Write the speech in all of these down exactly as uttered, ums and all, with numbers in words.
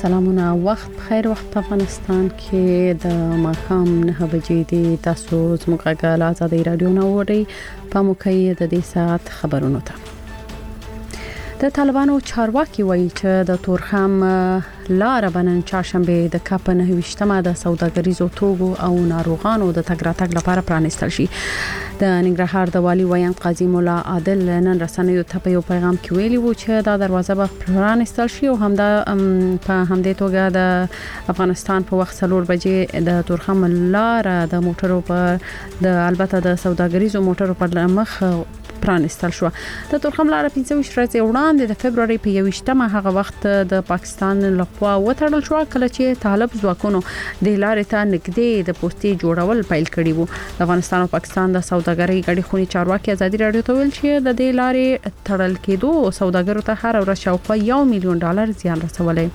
سلامونه، وخت بخیر. وخت په افغانستان کې د ماښام نه بجې دي. تاسو زموږ غږ آزادۍ رادیو نه وړي په موقعیت د دې ساعت خبرونو ته. د طالبانو چارواکي وایي چې د تورخم لار بنن چاشنبه د کاپ نه وشتمه د سوداګریزو توغو او ناروغانو د تګ راتګ لپاره پرانستل شي. د ننګرهار د والي ویان قاضي مولا عادل نن رسنیو ته په یو پیغام کې ویلي وو چې دا دروازه به پرانستل شي او همدا په همدې توګه د افغانستان په وخت څلور بجې د تورخم لار د موټرو په د البته د سوداګریزو موټرو په مخ پرانستل شو. د تورخم لار پنځه ویشت ورځې وړاندې د فبرवरी په یوشتمه هغه وخت د پاکستان لخوا وتړل شو کله چې طالب ځواکونو د لارې ته نږدې د پوسټي جوړول پیل کړي وو. د افغانستان او پاکستان د سوداګرۍ غړي خونی چارواکي ازادي رادیو ته ویل چې د دې لارې تړل کېدو سوداګرو ته هر ورځ شاوخوا یو میلیون ډالر زیان رسولای.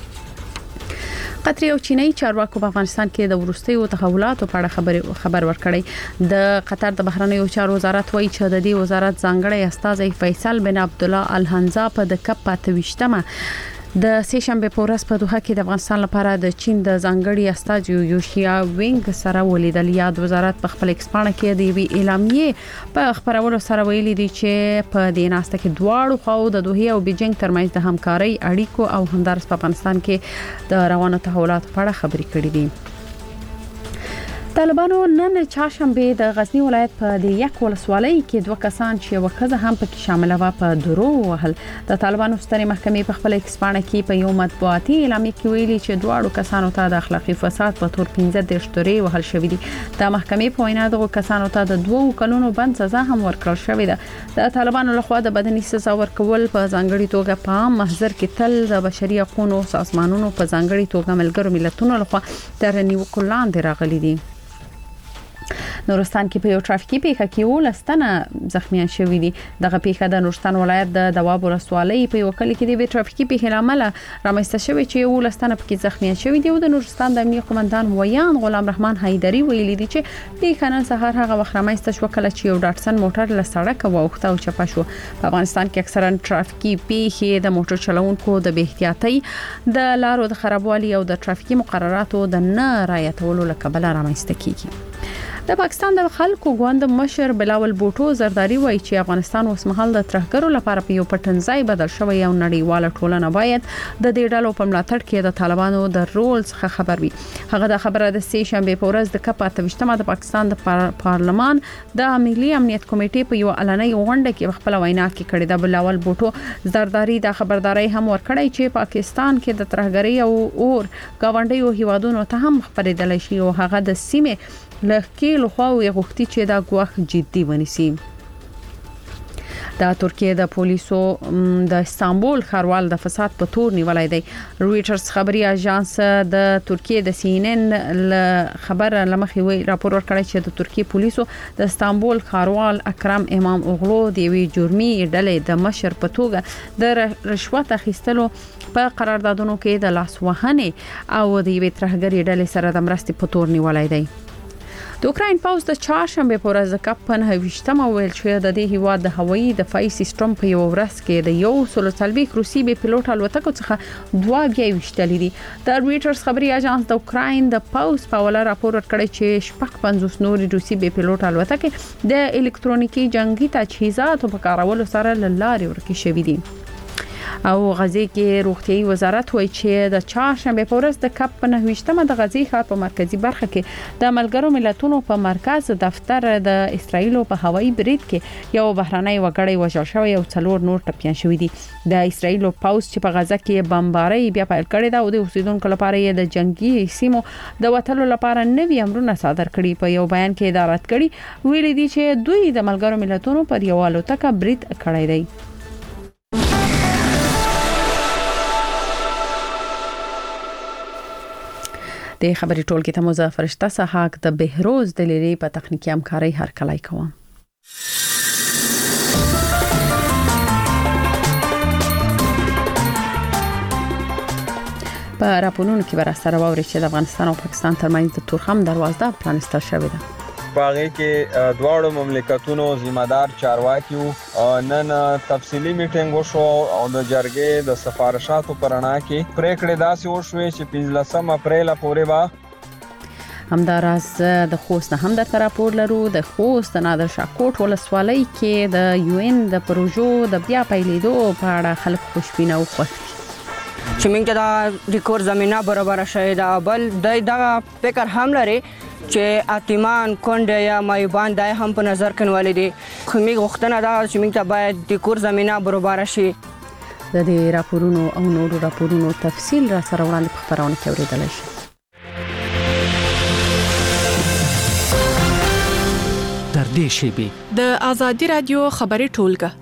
قطر او چینایي چارواکو په افغانستان کې د ورستیو تحولاتو په اړه خبر خبر ورکړی. د قطر د بهرنیو چارو وزارت وایي چې د دې وزارت ځانګړی استازی فیصل بن عبد الله الحنزا په د کپ پاتويشتمه د سه شنبه په ورځ په دوحه کې د افغانستان لپاره د چین د ځانګړي استازي یوشیا وینګ سره ولیدل. یاد وزارت په خپل ایکسپانه کې د وی اعلامیه په خبرولو سره ویلي دي چې په دې ناسته کې دواړو خو د دوحه او بیجینګ ترمنځ د همکارۍ اړیکو او همدارس په افغانستان کې د روانو تحولاتو په اړه خبرې کړې دي. طالبانو نن چاشنبه د غزنی ولایت په د یک ولسوالۍ کې دوه کسان چې وکړه هم پکې شامل و په درو وهل. د طالبانو سترې محکمې په خپل ایکسپانه کې په یو مطبوعاتي اعلامیه کې ویلي چې دواړو کسانو ته د اخلاقی فساد په تور پنځه د شتوري وهل شوې دي. د محکمې په وینا دغه کسانو ته د دوه کلونو بند سزا هم ورکړل شوې ده. د طالبانو لخوا د بدني سزا ورکول په ځانګړي توګه په عام محضر کې تل د بشري حقوقو سازمانونو په ځانګړي توګه ملګرو ملتونو لخوا تر نیوکو لاندې راغلي دي. نورستان کې په یو ټرافیکي پیښه کې ولستانه زخمیان شوې دي. دغه پیښه د نورستان ولایت د دواب ولسوالۍ په یو کلی کې د ټرافیکي پیښې لامل رامنځته شوې چې ولستانه پکې زخمیان شوې دي. او د نورستان د امنیه قومندان ویان غلام رحمان حیدری ویلي دي چې پیښه نن سهار هغه وخت رامنځته شو کله چې یو ډاټسن موټر له سړک واوښته او چپه شو. په افغانستان کې اکثرا ټرافیکي پیښې د موټر چلوونکو د بې احتیاطۍ د لارو د خرابوالي او د ټرافیکي مقرراتو د نه رعایتولو لکبل رامنځته کیږي. د پاکستان د خلکو ګوند مشر بلاول بوټو زرداری وایي چې افغانستان اوسمهال د ترهګرو لپاره په یو پټنځای بدل شوی او نړیواله ټولنه باید د دې ډلو په ملاتړ کې د طالبانو د رول څخه خبر وي. هغه د خبره د سه شنبه په ورځ د کپ اتوشتمه د پاکستان د پارلمان د ملي امنیت کمیټې په یو اعلاني غونډه کې خپل وینا کې کړې ده. بلاول بوټو زرداری د خبرداري هم ورکړی چې پاکستان کې د ترهګرۍ او اور گاونډیو هیوادونو ته هم خبرېدل شي او هغه د سیمه لکه لخوا وی غوښتي چې دا ګواښ جدي ونیسي. د ترکیه د پولیسو د استانبول ښاروال د فساد په تور نیولای دی. رويټرز خبري اژانس د ترکیه د سی ان ان خبر لمخې وی راپور ورکړی چې د ترکیه پولیسو د استانبول ښاروال اکرم امام اوغلو د وی جرمي ډلې د مشر په توګه د رشوت اخیستلو په قراردادونو کې د لاس وهنې او د وی ترهګری ډلې سره د مرستې په تور نیولای دی. د اوکراین پوز د چهارشنبه په ورځ د کپ په نه ویشتمه ویل چې د دې هیواد د هوایي دفاعي سیستم په یو ورځ کې د یو سل څلوېښت روسي بي پيلوټ الوتکو څخه دوه بیا وشتلې دي. د رويټرز خبري اژانس د اوکراین د پوز په ولا راپور ورکړی چې شپږ پنځوس نوري روسي بي پيلوټ الوتکې د الکترونیکي جنگي تجهیزاتو په کارولو سره لارې ورکې شوې دي. او غزې کې روغتيایي وزارت وایي چې د چهارشنبه په ورځ د کپ په نه ویشتمه د غزې ښار په مرکزی برخه کې د ملګرو ملتونو په مرکز دفتر د اسرایل په هوایي برید کې یو بهراني وګړی وژل شوی او څلور نور ټپيان شوی دي. د اسرایل پوز چې په غزه کې بمبارۍ بیا پیل کړې ده او د اوسیدونکو لپاره یې د جنگي سیمو د وټلو لپاره نوي امرونه صادر کړي. په یو بیان کې ادارت کړي ویلي دي چې دوی د ملګرو ملتونو پر یو الوتکه برید کړی دی. د خبري ټولګي ته مزه فرشته سحاق د بهروز د لری په تخنیکی همکاري هر کلای کوم. په راپورونو کې بر سره ووري چې د افغانستان او پاکستان ترمنځ د تورخم دروازه پرانستل شوې ده. باغې کې دواړو مملکتونو ذمہدار چارواکي نن تفصیلی میټینګ وشو او د جرګې د سفارشاتو پرانا کې پریکړې داسې وشوې چې پنځلسم اپریل پورې به همداراز د خوست نه هم د راپور لرو. د خوست نادر شاه کوټ ولسوالۍ کې د یو ان د پروژو د بیا پیلېدو په اړه خلک خوشبینه او خوښ دي چې موږ ته د کور زمينه برابر شوه دا بل د فکر هم لري چې اتمان کونډه یا مایوبان دای هم په نظر کې ولې دي خو موږ غوښتنه دا چې موږ ته باید د کور زمينه برابر شي. د دې راپورونو او نورو راپورونو تفصیل را سره وړاندې په خبرونه کې اوریدل شي. تر دې شیبې د آزادي رادیو خبري ټولګه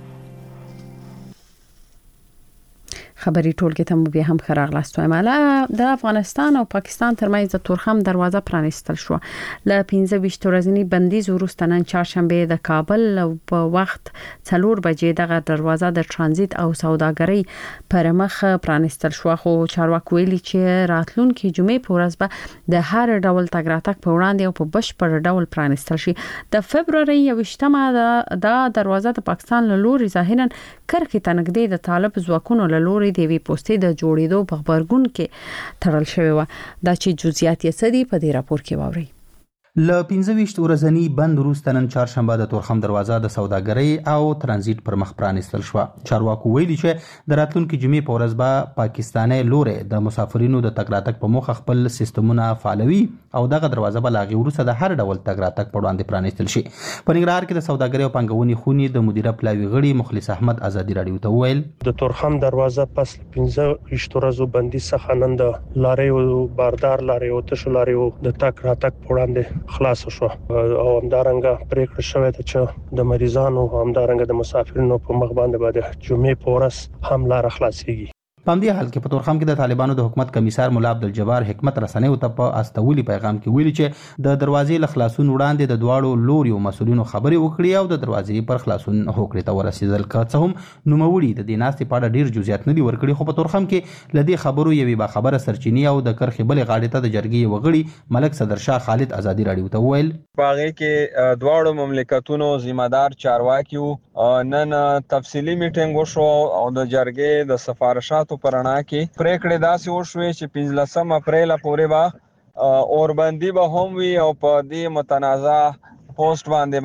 خبري ټولګه ته مو بیا هم خراغلاست وایم. د افغانستان او پاکستان ترمنځ د تورخم دروازه پرانیستل شو. ل پنځه ویشت ورځې بندیز وروسته نن چهارشنبه د کابل په وخت څلور بجې دغه دروازه د ترانزیت او سوداګرۍ پر مخ پرانیستل شو. خو چارواکي ویلي چې راتلونکي جمعې په ورځ به د هر ډول تګ راتګ په وړاندې او په بشپړ ډول پرانیستل شي. د فبرवरी یوشتمه د دروازه د پاکستان له لوري ظاهرا کرخې تنګدې د طالب ځواکونو له لوري د وی پوسټې د جوړېدو په خبرګون کې تړل شوی و. دا چې جزئیات یې سدي په دې راپور کې واوري. ل پنځه ویشت ورځنی بند وروسته نن چهارشنبه د تورخم دروازه د سوداګرۍ او ترانزیت پر مخ پرانیستل شو. چارواکو ویلي چې د راتلونکي جمعې په ورځ به پاکستاني لوري د مسافرینو د تګ راتګ په موخه خپل سیستمونه فعالوي او دغه دروازه به لاغي وروسته د هر ډول تګ راتګ په وړاندې پرانیستل شي. په ننګرهار کې د سوداګرۍ او پنګونې خونی د مدیره پلاوی غړي مخلص احمد ازادي رادیو ته ویل د تورخم دروازه پس پنځه ویشت ورځو بندي څخه نن د لارې باردار لارې او تشو لارې د تګ راتګ په وړاندې خلاص شو او همدارنګه پریکړه شوې ده چې د مریضانو همدارنګه د مسافرینو په مخ باندې باندې جمعې په ورځ هم لار خلاصيږي. په دې حال کې په تورخم کې د طالبانو د حکومت کمیسار مولا عبدالجبار حکمت رسنیو ته په استولي پیغام کې ویلي چې د دروازې له خلاصون وړاندې د دواړو لوريو مسولینو خبري وکړي او د دروازې پر خلاصون هوکړې ته ورسېدل. که څه هم نوموړي د دې ناستې په اړه ډیر جزئیات نه دي ورکړي خو په تورخم کې لدی خبرو یوې با خبره سرچینی او د کرخې بلې غاړې ته د جرګې وغړي ملک صدر شاه خالد ازادي رادیو ته ویل باغې کې دواړو مملکتونو ذمہدار چارواکي نن تفصیلی میټینګ وشو او د جرګې د سفارشاتو پرانا کې پریکړې داسې وشوې چې پنځلسم اپریل پورې به اوربندي به هم وي او په دې متنازع پوسټ باندې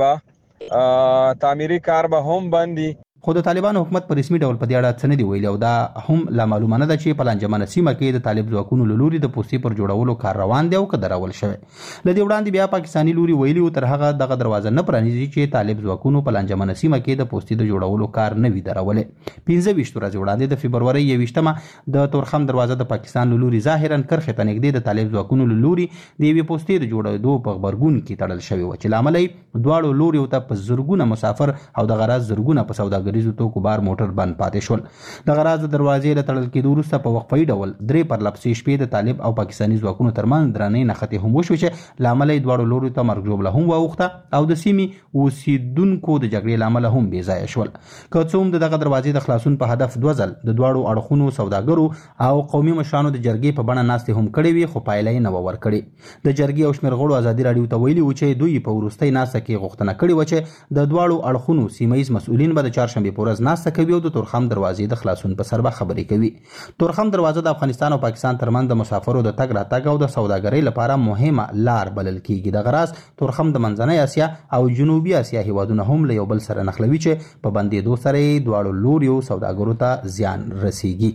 به تعمیري کار به هم بندي. خو د طالبانو حکومت په رسمي ډول په دې اړه څه نه دی ویلي او دا هم لا معلومه نه ده چې په لانجمنه سیمه کې د طالب ځواکونو له لوري د پوستې پر جوړولو کار روان دی او که درول شوی. له دې وړاندې بیا پاکستاني لوري ویلي او تر هغه دغه دروازه نه پرانیزي چې طالب ځواکونو په لانجمنه سیمه کې د پوستې د جوړولو کار نه وي درولې. پنځه ویشت ورځې وړاندې د فبرवरी یوشتمه د تورخم دروازه د پاکستان له لوري ظاهرا کرخې ته نږدې د طالب ځواکونو له لوري د یوې پوستې د جوړېدو په خبرګون کې تړل شوی و چې لامل یې دواړو لوري ته په زرګونه مسافر او د غراض زرګونه په سوداګریزو توکو بار موټر بند پاتې شول. د غراض د دروازې له تړل کېدو وروسته په وقفي ډول درې پرلپسې شپې د طالب او پاکستاني ځواکونو ترمنځ درنې نښتې هم وشوې چې لامل یې دواړو لورو ته مرګ ژوبله هم واوښته او د سیمې اوسېدونکو د جګړې لامل هم بې ځایه شول. که څه هم دغه دروازې د خلاصون په هدف دوه ځل د دواړو اړخونو سوداګرو او قومي مشرانو د جرګې په بڼه ناستې هم کړې وي خو پایله یې نه وه ورکړې. د جرګې او شمېر غړو ازادي راډیو ته ویلي و چې دوی په وروستۍ ناسته کې غوښتنه کړې وه چې د دواړو اړخونو سیمه ییز مسؤلین به د چهارشنبې په ورځ ناسته کوي او د تورخم دروازې د خلاصون په سر به خبرې کوي. تورخم دروازه د افغانستان او پاکستان ترمنځ د مسافرو د تګ راتګ او د سوداګرۍ لپاره مهمه لار بلل کیږي. د غراض تورخم د منځنۍ اسیا او جنوبي اسیا هیوادونه هم له یو بل سره نښلوي چې په بندېدو سره یې دواړو لوریو سوداګرو ته زیان رسیږي.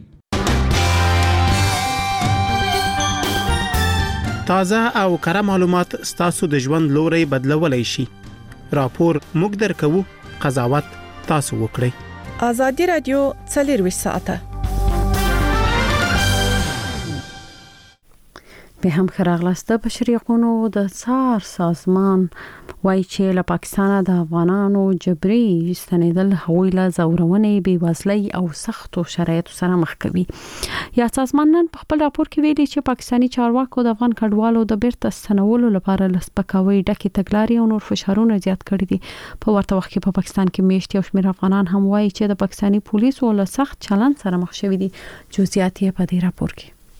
تازه او کره معلومات ستاسو د ژوند لوري بدلولای شي. راپور موږ درکوو، قضاوت تاسو وکړئ. آزادي رادیو څلرویشت ساعته به هم خراغلسته په شریقونو د څار سازمان وایي چې له پاکستانه د افغانانو جبري استنیدل هغوی له ځورونې بېوزلۍ او سختو شرایطو سره مخ کوي. یا سازمان نن په خپل راپور کې ویلي چې پاکستاني چارواکو د افغان کډوالو د بیرته ستنولو لپاره له سپکاوي ډکې تګلارې او نور فشارونه زیات کړي دي. په ورته وخت کې په پاکستان کې میشت یو شمېر افغانان هم وایي چې د پاکستاني پولیسو له سخت چلند سره مخ شوي دي. جزئیات یې په دې راپور کې.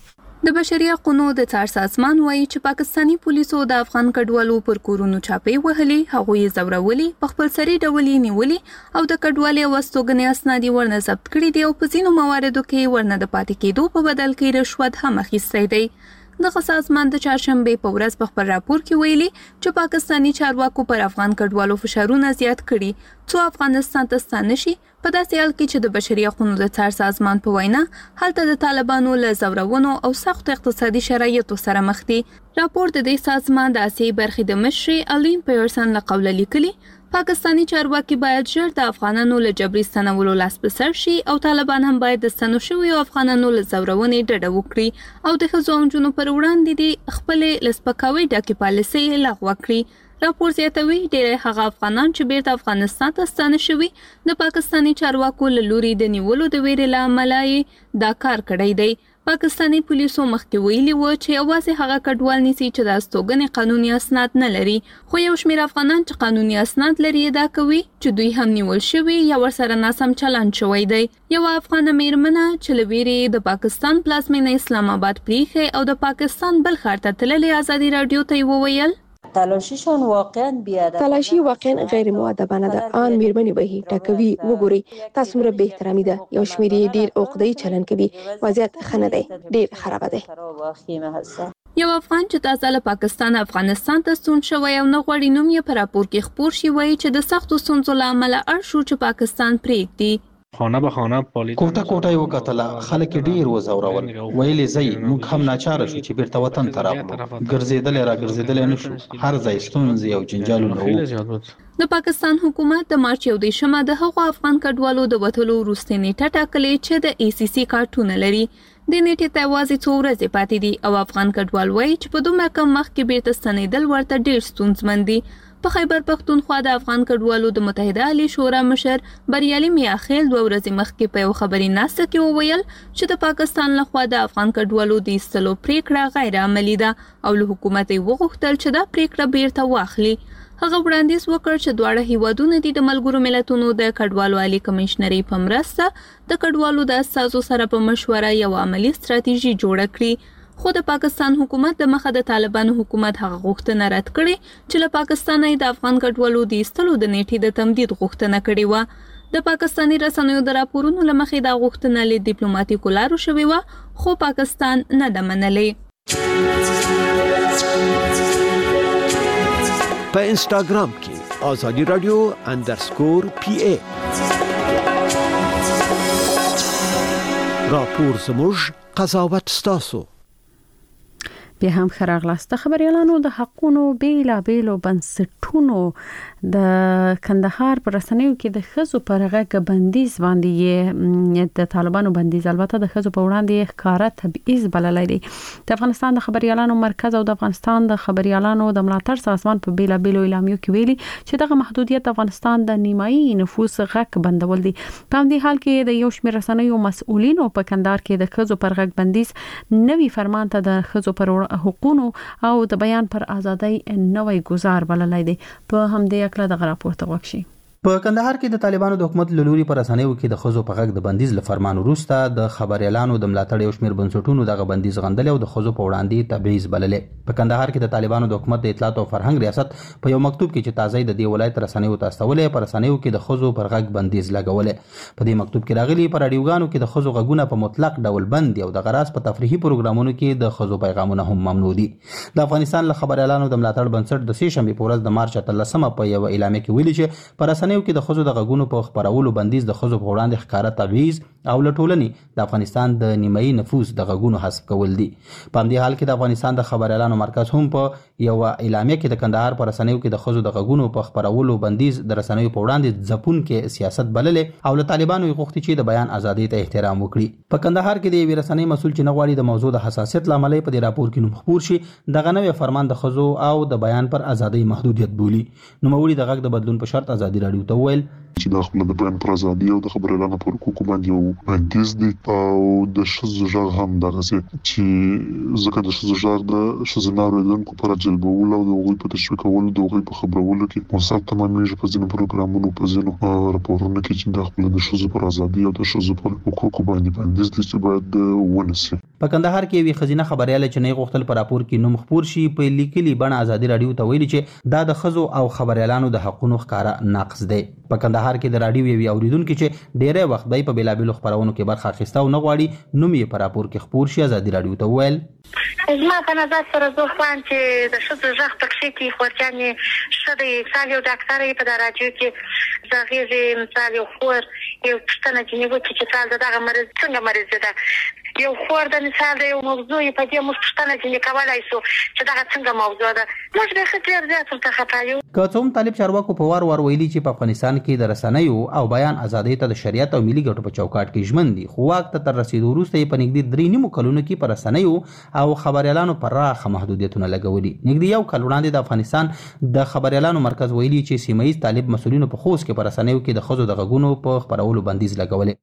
د بشري حقوقو د څار سازمان وایي چې پاکستانی پولیسو د افغان کډوالو پر کورونو چاپې وهلې، هغوی زورولې، په خپل سری ډول نیولې او د کډوالۍ او استوګنې اسناد ورنه ضبط کړي دي او په ځینو مواردو کې ورنه د پاتې کېدو په بدل کې رشوت هم اخیستی دی. دغه سازمان د چهارشنبه په ورځ په خپل راپور کې ویلي چې پاکستانی چارواکو پر افغان کډوالو فشارونه زیات کړي څو افغانستان ته ستانه شي، په داسې حال کې چې د بشري حقوقو د څار سازمان په وینا هلته د طالبانو له زورونو او سخت اقتصادي شرایطو سره مخ دي. راپور د دې سازمان د اسیایي برخې د مشر الین پیرسن له قوله لیکلي پاکستانی چارواکي باید ژر د افغانانو له جبري ستنولو لاس په سر شي او طالبان هم باید د ستنو شویو افغانانو له زورونې ډډه وکړي او د ښځو او نجونو پر وړاندې د خپلې له سپکاوي ډکې پالیسۍ لغوه کړي. راپور زیاتوي ډېری هغه افغانان چې بیرته افغانستان ته ستانه شوي د پاکستانی چارواکو له لوري د نیولو د ویرې له امله یې دا کار کړی دی. پاکستانی پولیسو مخکې ویلي و چې یوازې هغه کډوال نیسي چې د استوګنې قانوني اسناد نه لري، خو یو شمېر افغانان چې قانوني اسناد لري ادعا کوي چې دوی هم نیول شوي یا ورسره ناسم چلند شوی دی. یوه افغانه میرمنه چې له ویرې د پاکستان پلازمینه اسلام آباد پریښې او د پاکستان بل ښار ته تللې ازادي راډیو ته یې وویل تلاشیشان واقعا بیادب، تلاشی واقعا غیر مؤدبانه ده. آن میرمنې وهي، ټکوي، وګوري تاسو مره به احترامي ده. یو شمېر یې ډېر عقده‌ای چلند کوي. وضعیت ښه نه دی، ډېر خراب دی. یو افغان چې تازه له پاکستان افغانستان ته ستون شوی او نه غواړي نوم یې په راپور کې خپور شي وایي چې د سختو ستونزو له امله اړ شو چې پاکستان پرېږدي. خانه به خانه پالیدل، کوټه کوټه یې وکتله، خلک یې ډېر وځورول، ویلې ځئ موږ هم ناچاره شو چې بیرته وطن ته راغلو، ګرځېدلی را ګرځېدلی نه شو، هر ځای ستونزې او جنجالونه وو. د پاکستان حکومت د مارچ یو دېرشمه د هغو افغان کډوالو د وتلو وروستۍ نیټه ټاکلې چې د ای سی سی کارتونه لري. د نیټې ته یوازې څو ورځې پاتې دي او افغان کډوال وایي چې په دومره کم وخت کې بیرته ستنېدل ورته ډېر ستونزمن دي. په خیبر پښتونخوا د افغان کډوالو د متحده عالی شورا مشر بریالي میاخیل دوه ورځې مخکې په یو خبري ناسته کې وویل چې د پاکستان لخوا د افغان کډوالو د ایستلو پریکړه غیر عملي ده او له حکومت یې وغوښتل چې دا پریکړه بیرته واخلي. هغه وړاندیز وکړ چې دواړه هیوادونه د ملګرو ملتونو د کډوالو عالی کمشنري په مرسته د کډوالو د اساسو سره په مشوره یو عملی ستراتیژي جوړه کړي. خو د پاکستان حکومت د مخه د طالبانو حکومت هغه غوښتنه رد کړې چې له پاکستانه د افغان کډوالو د ایستلو د نیټې د تمدید غوښتنه کړې وه. د پاکستاني رسنیو د راپورونو له مخې دا غوښتنه له ډیپلوماټیکو لارو شوې وه خو پاکستان نه ده منلې. په انسټاګرام کې آزادي رادیو انډرسکور پی ای راپور زموږ قضاوت ستاسو. بیا هم خراغلاسته خبريالانو د حقونو بیلا بیلو بنسټونو د کندهار پر رسنیو کې د خزو پر غږ بندیز باندې د طالبانو بندیز البته د خزو په وړاندې ښکارا تبعیض بللی دی. د افغانستان د خبريالانو مرکز او د افغانستان د خبريالانو د ملاتړ سازمان په بیلا بیلو اعلامیو کې ویلي چې دغه محدودیت د افغانستان د نیمایي نفوس غږ بندول دي. په همدې حال کې د یو شمېر رسنیو مسؤلینو په کندهار کې د خزو پر غږ بندیز نوي فرمان ته د خزو پر حقوقو او د بیان پر ازادۍ نوې گزار بللی دی. په همدې اکله د راپورته وکشي. په کندهار کې د طالبانو د حکومت لوري پر رسنیو کې د خزو په غږ د بندیز له فرمان وروسته د خبريالانو د ملاتړ یو شمېر بنسټونو دغه بندیز غندل او د خزو په وړاندې تبعیض بللې. په کندهار کې د طالبانو د حکومت د اطلاعات او فرهنګ ریاست په یو مکتوب کې چې تازه د دې ولایت رسنیو ته استولې پر رسنیو کې د خزو پر غږ بندیز لګولې. په دې مکتوب کې راغلي پر رادیوګانو کې د خزو غږونه په مطلق ډول بند دي او د غراس په تفریحي پروګرامونو کې د خزو پیغامونه هم ممنوع دي. د افغانستان له خبريالانو د ملاتړ بنسټ د سې شنبې په ورځ د مارچ اتلسمه په یو اعلامیه کې ویلي چې پر رسنیو کې د خزو د په خبرولو بندیز د خزو په وړاندې ښکارا تبعیض او لټولنې د افغانستان د نیمایي نفوس د غږونو حذف کول دي. په همدې حال کې د افغانستان د خبريالانو مرکز هم په یو اعلامیه کې د کندهار پر رسنیو کې د خزو د غږونو په خبرولو بندیز د رسنیو په وړاندې ځپون کې سیاست بللې او له طالبانو یې غوښتي چې د بیان ازادۍ ته احترام وکړي. په کندهار کې د یوې رسنۍ مسؤل چې نه غواړي د موضوع د حساسیت لامل په دې راپور کې نوم خپور شي دغه نوې فرمان د خزو او د بیان پر ازادۍ محدودیت بولی. نو موري د غږ د بدلون په شرط ازادي راډیو ته ویل چې د خپل د بیان پر ازادي او د خبرو اعلان پر حقوقو باندې یو بندیز دی او د ښځو غږ هم دغه چې ځکه د ښځو غږ د ښځینه اورېدونکو پر جلبولو او د هغوی په تشویق کولو د هغوی په خبرولو کې مصاب تمامېږي په ځینو پروګرامونو په ځینو راپورونو کې چې د خپل د ښځو پر ازادي او د ښځو پر حقوقو باندې بندیز دی چې باید ونسي. په کندهار کې یوې ښځینه خبریاله چې نه غوښتل په راپور کې نوم خپور شي په لیکلي بڼه ازادي رادیو ته ویلي چې دا د ښځو او خبریالانو د حقونو ښکارا نقض دی. په کندهار کې د رادیو یوې اوریدونکو چې ډېری وخت به په بیلابېلو خبرونو کې برخه اخیسته او نه غواړي نوم یې په راپور کې خپور شي ازادي رادیو ته وویل زما په نظر سره زه خواهم چې د ښځو غږ پکې کې خورجانې ښه دی. مثال یو ډاکټر یې په دا رادیو کې زغیږي، مثال یو خور یو پوښتنه چې نیوکې چې مثال دغه مریض څنګه مریض ده، یو خور د مثال د یو موضوع په دې موږ پوښتنه چې کولای شو چې دغه څنګه موضوع ده. موږ به ډېر زیات ورته خطا یو. که څه هم طالب چارواکو په وار وار ویلي چې په افغانستان کې د رسنیو او بیان ازادۍ ته د شریعت او ملي ګټو په چوکاټ کې ژمن دي، خو واک ته تر رسیدو وروسته یې په نږدې درې نیمو کلونو کې په رسنیو او خبریالانو پراخه محدودیتونه لګولي. نږدې یو کال وړاندې د افغانستان د خبریالانو مرکز ویلي چې سیمه ییز طالب مسؤلینو په خوست کې په رسنیو کې د ښځو د غږونو په خپرولو بندیز لګولي.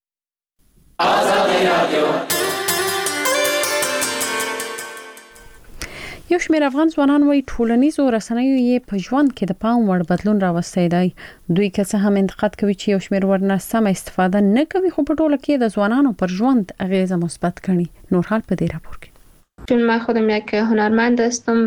یو شمېر افغان ځوانان وايي ټولنیزو رسنیو یې په ژوند کې د پام وړ بدلون راوستی دی. دوی که څه هم انتقاد کوي چې یو شمېر ورنه سمه استفاده نه کوي، خو په ټوله کې د ځوانانو پر ژوند اغیزه مثبت کړي. نور حال په دې راپور کې. چون من خودم یک هنرمند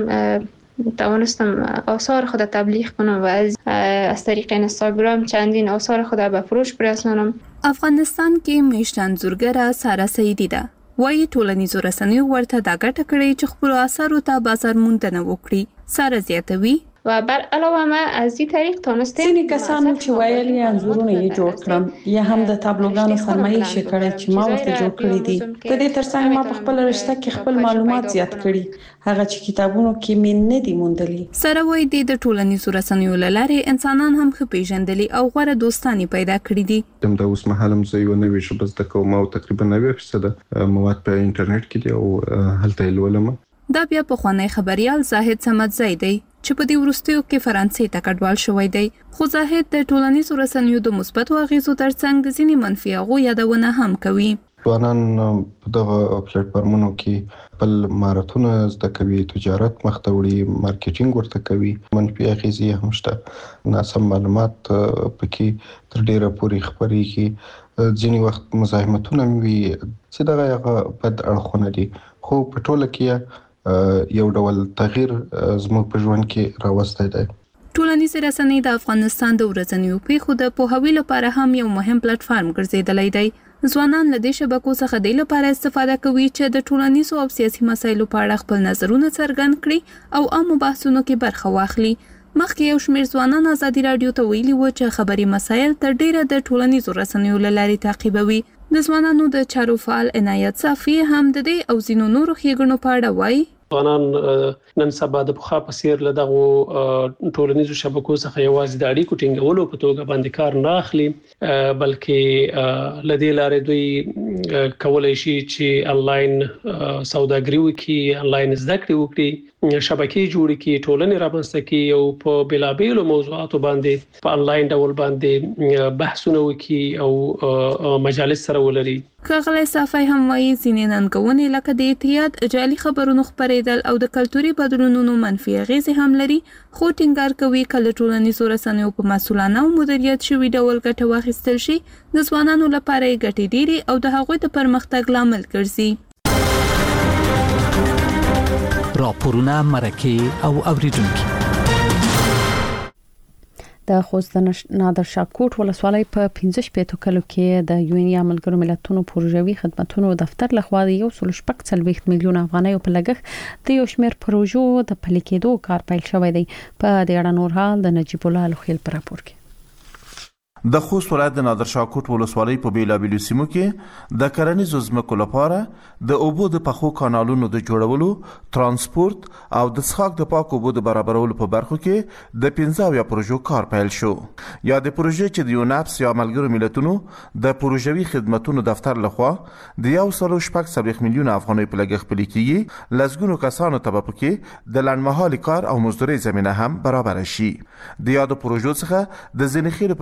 هستم، توانستم آثار خود تبلیغ کنم و از از طریق اینستاگرام چندین آثار خود به فروش برسانم. افغانستان کې میشت انځورګره ساره سعیدی ده. وایي ټولنیزو رسنیو ورته دا ګټه کړې چې خپلو اثارو ته بازار موندنه وکړي. ساره زیاتوي و بر علاوه ما از این طریق تونستم ځینې کسانو چې ویل یې انځورونه یې جوړ کړم یا هم د تابلوګانو فرمایش کړي چې ما ورته جوړ کړی دي. د دې ترڅنګ ما په خپل رشته کې خپل معلومات زیات کړي، هغه چې کتابونو کې مې نه دي موندلي. سره وایي د ټولنیزو رسنیو له لارې انسانان هم ښه پیژندلي او غوره دوستانې پیدا کړي دي. د اوس مهال هم زه یو نوې ژبه زده کوم او تقریبا نوي فیصده مواد په انټرنیټ کې دي او هلته یې لولم. دا بیا پخوانی خبریال زاهد صمدزی دی چې په دې وروستیو کې فرانسې ته کډوال شوی دی. خو زاهد د ټولنیزو رسنیو د مثبتو اغیزو ترڅنګ د ځینې منفي اغو یادونه هم کوي. ځوانان په دغه پلیټ فارمونو کې خپل مهارتونه زده کوي، تجارت مخته وړي، مارکیټینګ ورته کوي. منفي اغیزې هم شته، ناسم معلومات پکې تر ډیره پورې خپرېږي، ځینې وخت مزاحمتونه وي چې دغه هغه بد اړخونه دي. خو په ټوله کې یو ډول تغییر زموږ په ژوند کې راوستی دی. ټولنیزې رسنۍ د افغانستان د ورځنیو پیښو د پوهاوي لپاره هم یو مهم پلیټ فارم ګرځېدلی دی. ځوانان له دې شبکو څخه د لپاره استفاده کوي چې د ټولنیزو او سیاسي مسایلو په اړه خپل نظرونه څرګند کړي او عامو بحثونو کې برخه واخلي. مخکې یو شمېر ځوانان ازادي رادیو ته ویلي و چې خبري مسایل تر ډیره د ټولنیزو رسنیو له لارې تعقیبوي. د ځوانانو د چارو فعال عنایت صافي هم د دې او ځینو نورو ښېګڼو په اړه وایي. ځوانان نن سبا د پخوا په څیر له دغو ټولنیزو شبکو څخه یوازې د اړیکو ټینګولو په توګه باندې کار نه اخلي، بلکې له دې لارې دوی کولای شي چې انلاین سوداګري وکړي، انلاین زده کړې وکړي، شبکې جوړې کړي، ټولنې رامنځته کړي او په بېلابېلو موضوعاتو باندې په انلاین ډول باندې بحثونه وکړي او مجالس سره ولري. ښاغلی صافی هم وایي ځینې ننګونې لکه د اعتیاد، جعلي خبرونو خپرېدل او د کلتوري بدلونونو منفي اغیزې هم لري، خو ټینګار کوي که له ټولنیزو رسنیو په مسؤلانه او مدیریت شوي ډول ګټه واخیستل شي، د ځوانانو لپاره یې ګټې ډېرې او د هغوی د پرمختګ لامل ګرځي. راپورونه، مرکې او اوریدونکي. د خوست د نادر شاه کوټ ولسوالۍ په پنځه شپېتو کلو کې د یو ان ملګرو ملتونو پروژوي خدماتو دفتر لخوا د یو سل شپږ څلوېښت میلیون افغانیو په لګښت د یو شمېر پروژو د پلي کېدو کار پیل شوی دی. په دې اړه نور حال د نجیب الله لوخیل په راپور کې. د خوست ولایت د نادر شاه کوټ ولسوالۍ په بیلابېلو سیمو کې د کرنیزو ځمکو لپاره د اوبو د پخو کانالونو د جوړولو، ترانسپورت او د څښاک د پاکو اوبو د برابرولو په برخو کې د پنځه اویا پروژو کار پیل شو. یا د پروژې چې د یونپس یا ملګرو ملتونو د پروژوي خدماتو دفتر لخوا د یو سل شپږ څلوېښت میلیون افغانیو په لګښت پلي کېږي، لسګونو کسانو ته به پکې د لنډمهالي کار او مزدورۍ زمینه هم برابره شي. د یادو پروژو څخه د ځینې خیرو په سیمه کې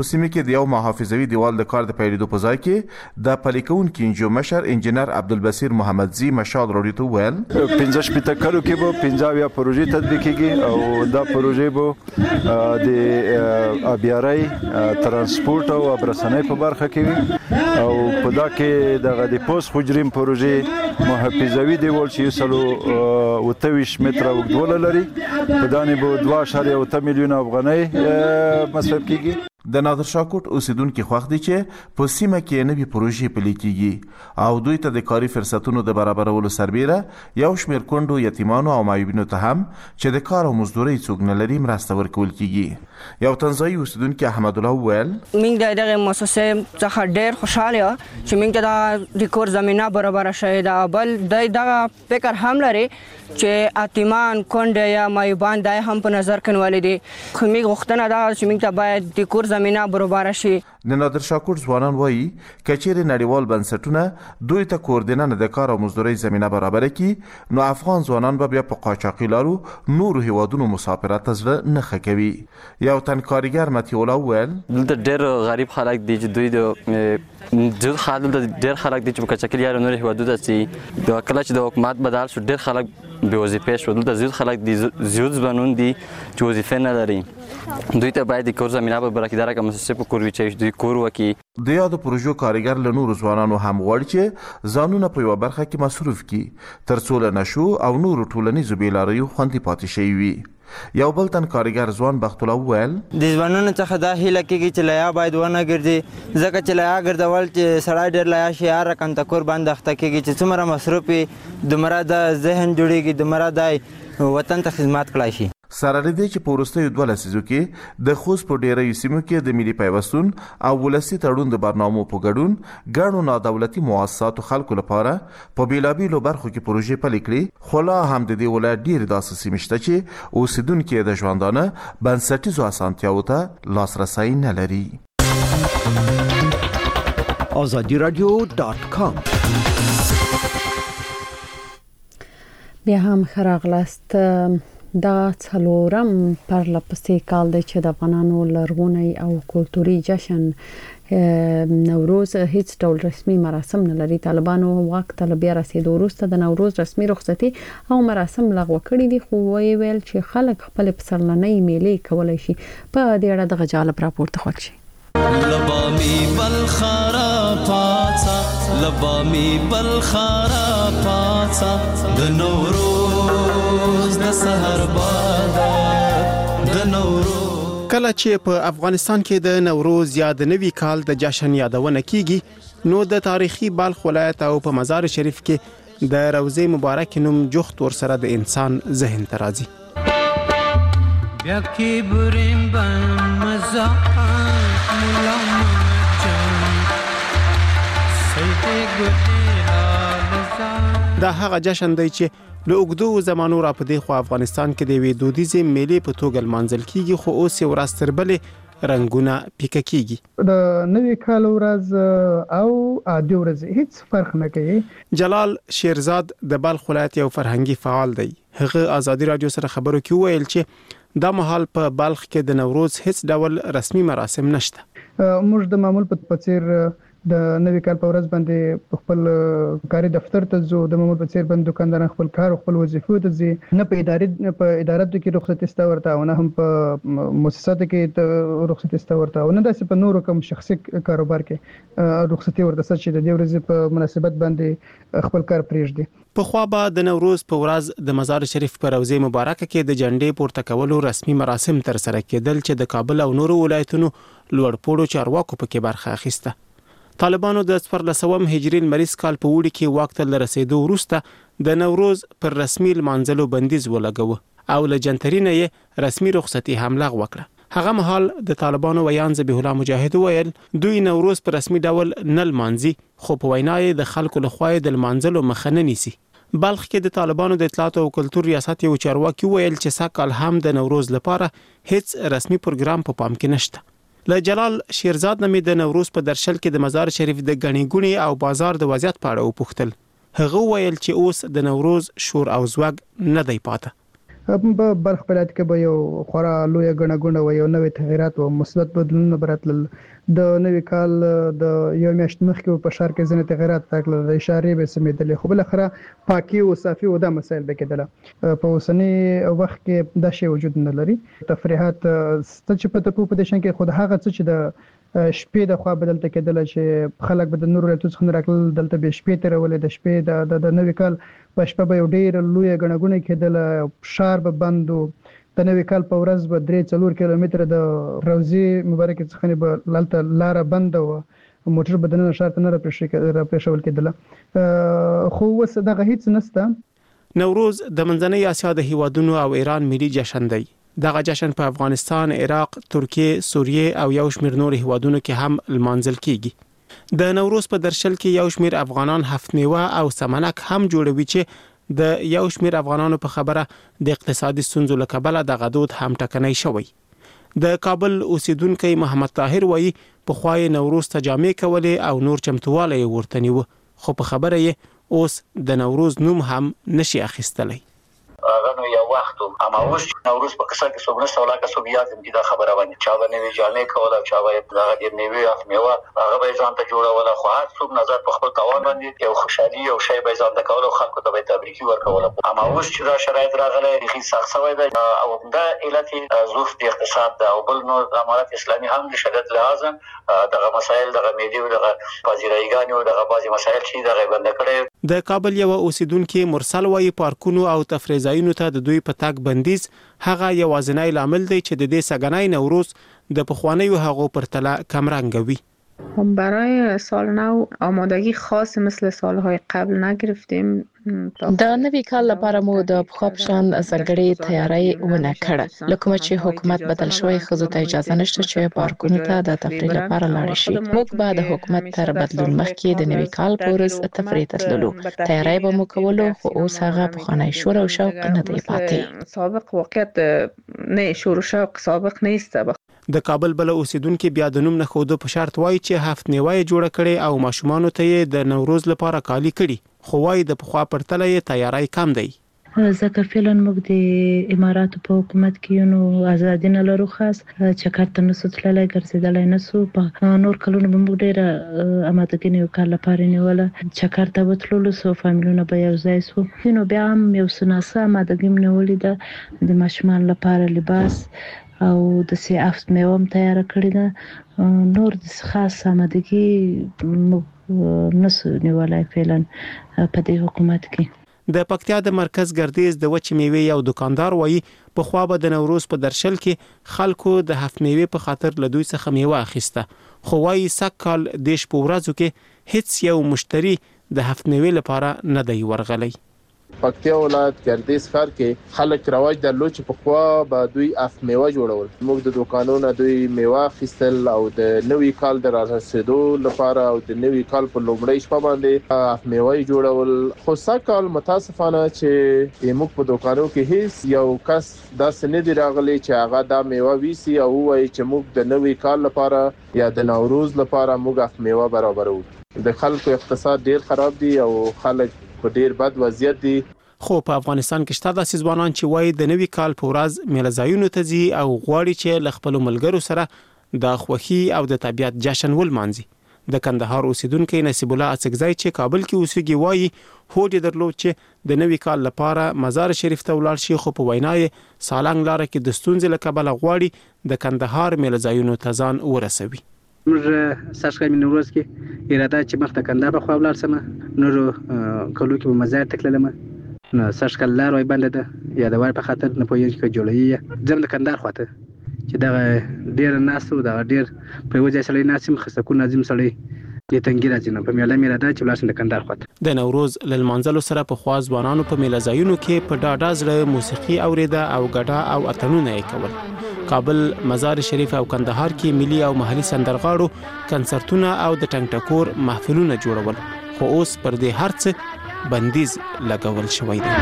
د یو محافظوي دیوال د کار د پیلېدو په ځای کې د پلي کوونکي انجیو مشر انجینر عبدالبصیر محمدزي مشال راډیو ته وویل پنځه شپېته کلو کې به پنځه اویا پروژې تطبیق کېږي او دا پروژې به د آبیارۍ ترانسپورټ او ابرسنۍ په برخه کې وي او په دا کې دغه د پوست حجریم پروژې محافظوي دیوال چې یو سلو اوته ویشت متره اوږدوالی لري په دانې به دوه اعشاریه اوته میلیونه افغانۍ مصرف کېږي. د نادر شاه کوټ اوسیدونکو خوښ دي چې په سیمه کې نوې پروژې پلي کېږي او دوی ته د کاري فرصتونو د برابرولو سربیره یو شمېر کونډو یتیمانو او معیوبینو ته هم چې د کار او مزدورۍ څوک نه لري مرسته ورکول کېږي. یو تنزایي اوسیدونکي احمد الله وویل موږ د دغه مؤسسې څخه ډېر خوشحاله یو چې موږ ته د کور زمینه برابره شوې ده. بل د دغه فکر هم لري چې اتیمان کونډه یا معیوبان دای هم په نظر کې نیولې دي. خو موږ غوښتنه ده چې موږ ته باید د کور زمینه برابر شي. د نادر شاه کوټ ځوانان وایي کچېرې نړیوال بنسټونه دوی ته کوردینه د کار او مزدورۍ زمینه برابر کړي نو افغان ځوانان به بیا په قاچاقي لارو نورو هیوادونو مسافرت ته زړه نه ښه کوي. یو تن کارګر متي الله وویل دلته ډېر غریب خلک دي چې دوی د ډېر خلک ډېر خلک دي چې په قاچاقي لارو نورو هیوادونو ته ځي. د کله چې د حکومت بدل شو ډېر خلک بې وظیفې شو. دلته زیات خلک دي زیات ځوانان دي چې وظیفې نه لري. دوی ته باید د کور زمینه برابره کړي. دغه مؤسسې په کور وي چې دوی کور وکړي. د یادو پروژو کارګر له نورو ځوانانو هم غواړي چې ځانونه په یوه برخه کې مصروف کړي تر څو له نشو او نورو ټولنیزو بېلاریو خوندي پاتې شوي وي. یو بل تن کارګر ځوان بخت الله وویل د ځوانانو څخه دا هیله کېږي چې لیا باید ونه ګرځي ځکه چې لیا ګرځول چې سړی ډېر لیا شي هر رقم ته کور باندې اخته کېږي چې څومره مصروف وي دومره د ذهن جوړېږي دومره د وطن ته خدمت کړی شي. سره لدې چې په وروستیو دوه لسیزو کې د خوست په ډیریو سیمو کې د ملي پیوستون او ولسي تړون د برنامو په ګډون ګڼو نادولتي مؤسساتو خلکو لپاره په بیلابیلو برخو کې پروژې پلي کړي خو لا هم د دې ولایت ډېرې داسې سیمې شته چې اوسیدونکي د ژوندانه بنسټیزو اسانتیاوو ته لاسرسی نه لري. آزادی رادیو ډاټ کام بیا هم ښه راغلاست. دا څلورم پرلپسې کال دی چې د افغانانو لرغونی او کلتوري جشن نوروز هیڅ ډول رسمي مراسم نه لري. طالبانو واک ته بیا رسیدو وروسته د نوروز رسمي رخصتي او مراسم لغوه کړي دي خو ویل چې خلک خپل پسرلنۍ میلې کولای شي. په دې اړه د غجالب راپورته خوښ شي. لبامي بالخرا پاڅا لبامي بالخرا پاڅا د نوروز د سحر باد د نوروز. کله چې په افغانستان کې د نوروز یا د نوي کال د جشن یادونه کیږي نو د تاریخي بلخ ولایت او په مزار شریف کې د روزه مبارک نوم جوخت ور سره د انسان ذهن ته راځي. بیا کې بریم بن مزا دا هغه جشن دی چې له اوږدو زمانو را په دې خو افغانستان کې د یوې دودیزې میلې په توګه لمانځل کیږي خو اوس یې ورځ تر بلې رنګونه پیکه کیږي. د نوي کال ورځ او عادي ورځ هیڅ فرق نه کوي. جلال شیرزاد د بلخ ولایت یو فرهنګي فعال دی. هغه آزادی رادیو سره خبرو کې ویل چې دا مهال په بلخ کې د نوروز هیڅ ډول رسمي مراسم نشته. موږ د معمول په څیر د نوي کال په ورځ باندې خپل کاري دفتر ته ځو د معمول په څیر باندې دکانداران خپل کار او خپل وظیفو ته ځي. نه په ادارې په اداراتو کې رخصتي ستا ورته او نه هم په مؤسساتو کې رخصتي ستا ورته او نه داسې په نورو کوم شخصي کاروبار کې رخصتي ورته چې د دې ورځې په مناسبت باندې خپل کار پرېږدي. په خوا به د نوروز په ورځ د مزار شریف په روضه مبارکه کې د جنډې پورته کولو رسمي مراسم تر سره کېدل چې د کابل او نورو ولایتونو لوړپوړو چارواکو پکې برخه اخیسته. طالبانو د څوارلسم هجري لمریز کال په وړي کې واک ته رسیدو وروسته د نوروز پر رسمي لمانځلو بندیز ولګاوه او له جنترینه یې رسمي رخصتي هم لغوه کړه. هغه مهال د طالبانو ویان ذبیح الله مجاهد ویل دوی نوروز په رسمي ډول نه لمانځي خو په وینا یې د خلکو لخوا د لمانځلو مخه نه نیسي. بلخ کې د طالبانو د اطلاعات او کلتور ریاست یو چارواکي ویل چې ساکال هم د نوروز لپاره هیڅ رسمي پروګرام په پام کې نشته. له جلال شیرزاد نامې د نوروز په درشل کې د مزار شریف د غنی ګونی او بازار د وضعیت په اړه وپوښتل. هغه ویل چې اوس د نوروز شور او زوګ نه دی پاته. په بلخ ولایت کې به یو خورا لوی غڼه غونډه و یو نوې تغیرات او مثبت بدلونونه براتل د نوې کال د یو میاشت مخکې په شهر کې ځینې تغیرات راغلل د اشارې به سمېدلې خو بل اخره پاکي او صافي او د مسایل به کېدله په اوسنی وخت کې دا شی وجود نه لري تفریحات ستچې په تپو په دشن کې خود هغه څه چې د شپې د خوا بدلته کېدل چې خلک به د نور له توڅ خن راکل دلته به شپې ترولې د شپې د د نوې کال په شپه به یو ډیر لوی غنغونه کېدل شهر به بندو د نوې کال په ورځ به درې څلور کیلومتره د روزي مبارک څخه به لالته لار بند و موټر بدنه شهر ته نه راپېښول کېدل خو وس دغه هیڅ نسته. نوروز د منځنۍ اسیا د هیوادونو او ایران ملي جشن دی. دغه جشن په افغانستان، عراق، ترکیه، سوریه او یو شمېر نور هیوادونو کې هم لمانځل کیږي. د نوروز په درشل کې یو شمېر افغانان هفت میوه او سمنک هم جوړوي چې د یو شمېر افغانانو په خبره د اقتصادي ستونزو له کبله د غدود هم ټکنۍ شوی. د کابل اوسیدونکو محمد طاهر وایي په خوای نوروز ته جامې کولې او نور چمتواله ورته نیو خو په خبره یې اوس د نوروز نوم هم نشي اخیستلی. غنو یو وخت اما اوس نوروز په کیسه کې څومره سوال کا سوبیات دې دا خبره باندې چا باندې جامې کوله چا باندې دا دې نیوي اف میوه هغه به ځان ته جوړوله خو هر څوک نظر په خپل توان باندې یو خوشحالي او شی به ځان ته کوله خلکو ته به تبریکي ورکوله اما اوس چې دا شرایط راغله هیڅ سخت شوی دی او دا علت ظروف د اقتصاد دا او بل نو امارات اسلامي هم د شدت لازم دغه مسایل دغه میډي او دغه پازیرایګانی او دغه بازي مسایل چې دغه بند کړي. د کابل یو اوسیدونکو مرسل وایي پارکونو او تفریح ځایونو ته د دوی په تاک بندیز هغه یوازینی لامل دی چې د دې سګنای نوروز د پخوانیو هغو پرتله کم رنګوي. برای سال نو آمادگی خاص مثل سالهای قبل نگرفتیم. د نوي کال لپاره مو د پخوپشان ځانګړي تیاری ونه کړه لکه چې حکومت بدل شوی خو ته اجازه نشته چې پارکونو ته د تفریح لپاره لاړ شي. موږ به د حکومت تر بدلون مخکې د نوي کال پورز تفریح تللو تیاری به مو کولو خو اوس هغه پخوانی شور او شوق نه دی پاتې. سابق واقعیت نه شور او شوق سابق نیست. د کابل بل اوسیدونکو بیا د نوم نه خود په شرط وایي چې هفت نیوي جوړ کړي او ماشومان ته د نوروز لپاره کالی کړي خو وايي د پخوا پرتله یې تیاری کم دی. ځکه فعلا موږ د اماراتو په حکومت کې نو ازادي نه لرو خاص چکر ته نسو تللی ګرځیدلی نسو په نور کلونو به موږ ډېره امادګي یو کال لپاره نیوله چکر ته وتلو سو فامیلونه به یو ځای سو نو بیا هم یو سناسه امادګي نیولې ده د ماشومان لپاره لباس او د سی افت میوم تیار کړی ده نور د خاص آمادګي نسو نیولای فعلا په دې حکومت کې. د پکتیا د مرکز ګردیز د وچ میوه یو دکاندار وایي په خوا به د نوروز په درشل کې خلکو د هفت میوه په خاطر له دوی څخه میوه اخیسته خو وایي سکهال دیش په ورځو کې هیڅ یو مشتری د هفت میوه لپاره نه دی ورغلی. پکتیا ولایت ګردیز ښار کې خلک رواج درلود چې په خوا به دوی اف میوه جوړول. موږ د دوکانونو دوی میوه اخیستل او د نوي کال د رارسېدو لپاره او د نوي کال په لومړۍ شپه باندې اف میوه جوړول خو سکهال متاسفانه چې موږ په دوکانو کې هیڅ یو کس داسې نه دی راغلی چې هغه دا میوه ویسي او وایي چې موږ د نوي کال لپاره یا د نوروز لپاره موږ اف میوه برابرو. د خلکو اقتصاد ډیر خراب دی او خلک په ډیر بد وضعیت دي. خو په افغانستان کې شته داسې ځوانان چې وایي د نوي کال په ورځ میله ځایونو ته ځي او غواړي چې له خپل ملګرو سره د خوښي او د طبیعت جشن ولمانځي. د کندهار اوسیدونکو نصیب الله اڅکزی چې کابل کې اوسېږي وایي هوډ درلود چې د نوي کال لپاره مزار شریف ته ولاړ شي خو په وینای سالنګ لار کې د ستونزې له کبله غواړي د کندهار میله ځایونو ته ځان ورسوي. موږ ساشخه من نوروز کې اراده چې مخ ته کندهار په خوا ولاړ سم نور کلو کې په مزار تکلم نو ساشخه لار وای باندې ده یا د وای په خاطر نه پوهیږي چې جوړوي ځم د کندهار خواته چې دا ډیر ناسو دا ډیر په وجه سړی ناسم خصکو ناظم سړی د تنګی راځي نه په میله میله دا چې بلاسن د کندهار خواته. د نوروز لمانځلو سره په خوا ځوانانو په میله ځایونو کې په ډاډه زړه موسیقي اوریده او غډا او اتنونه یې کول. کابل، مزار شریف او کندهار کې ملي او محلي سندرغاړو کنسرتونه او د ټنګ ټکور محفلونه جوړول خو اوس پر دې هرڅ بندیز لګول شوی دی.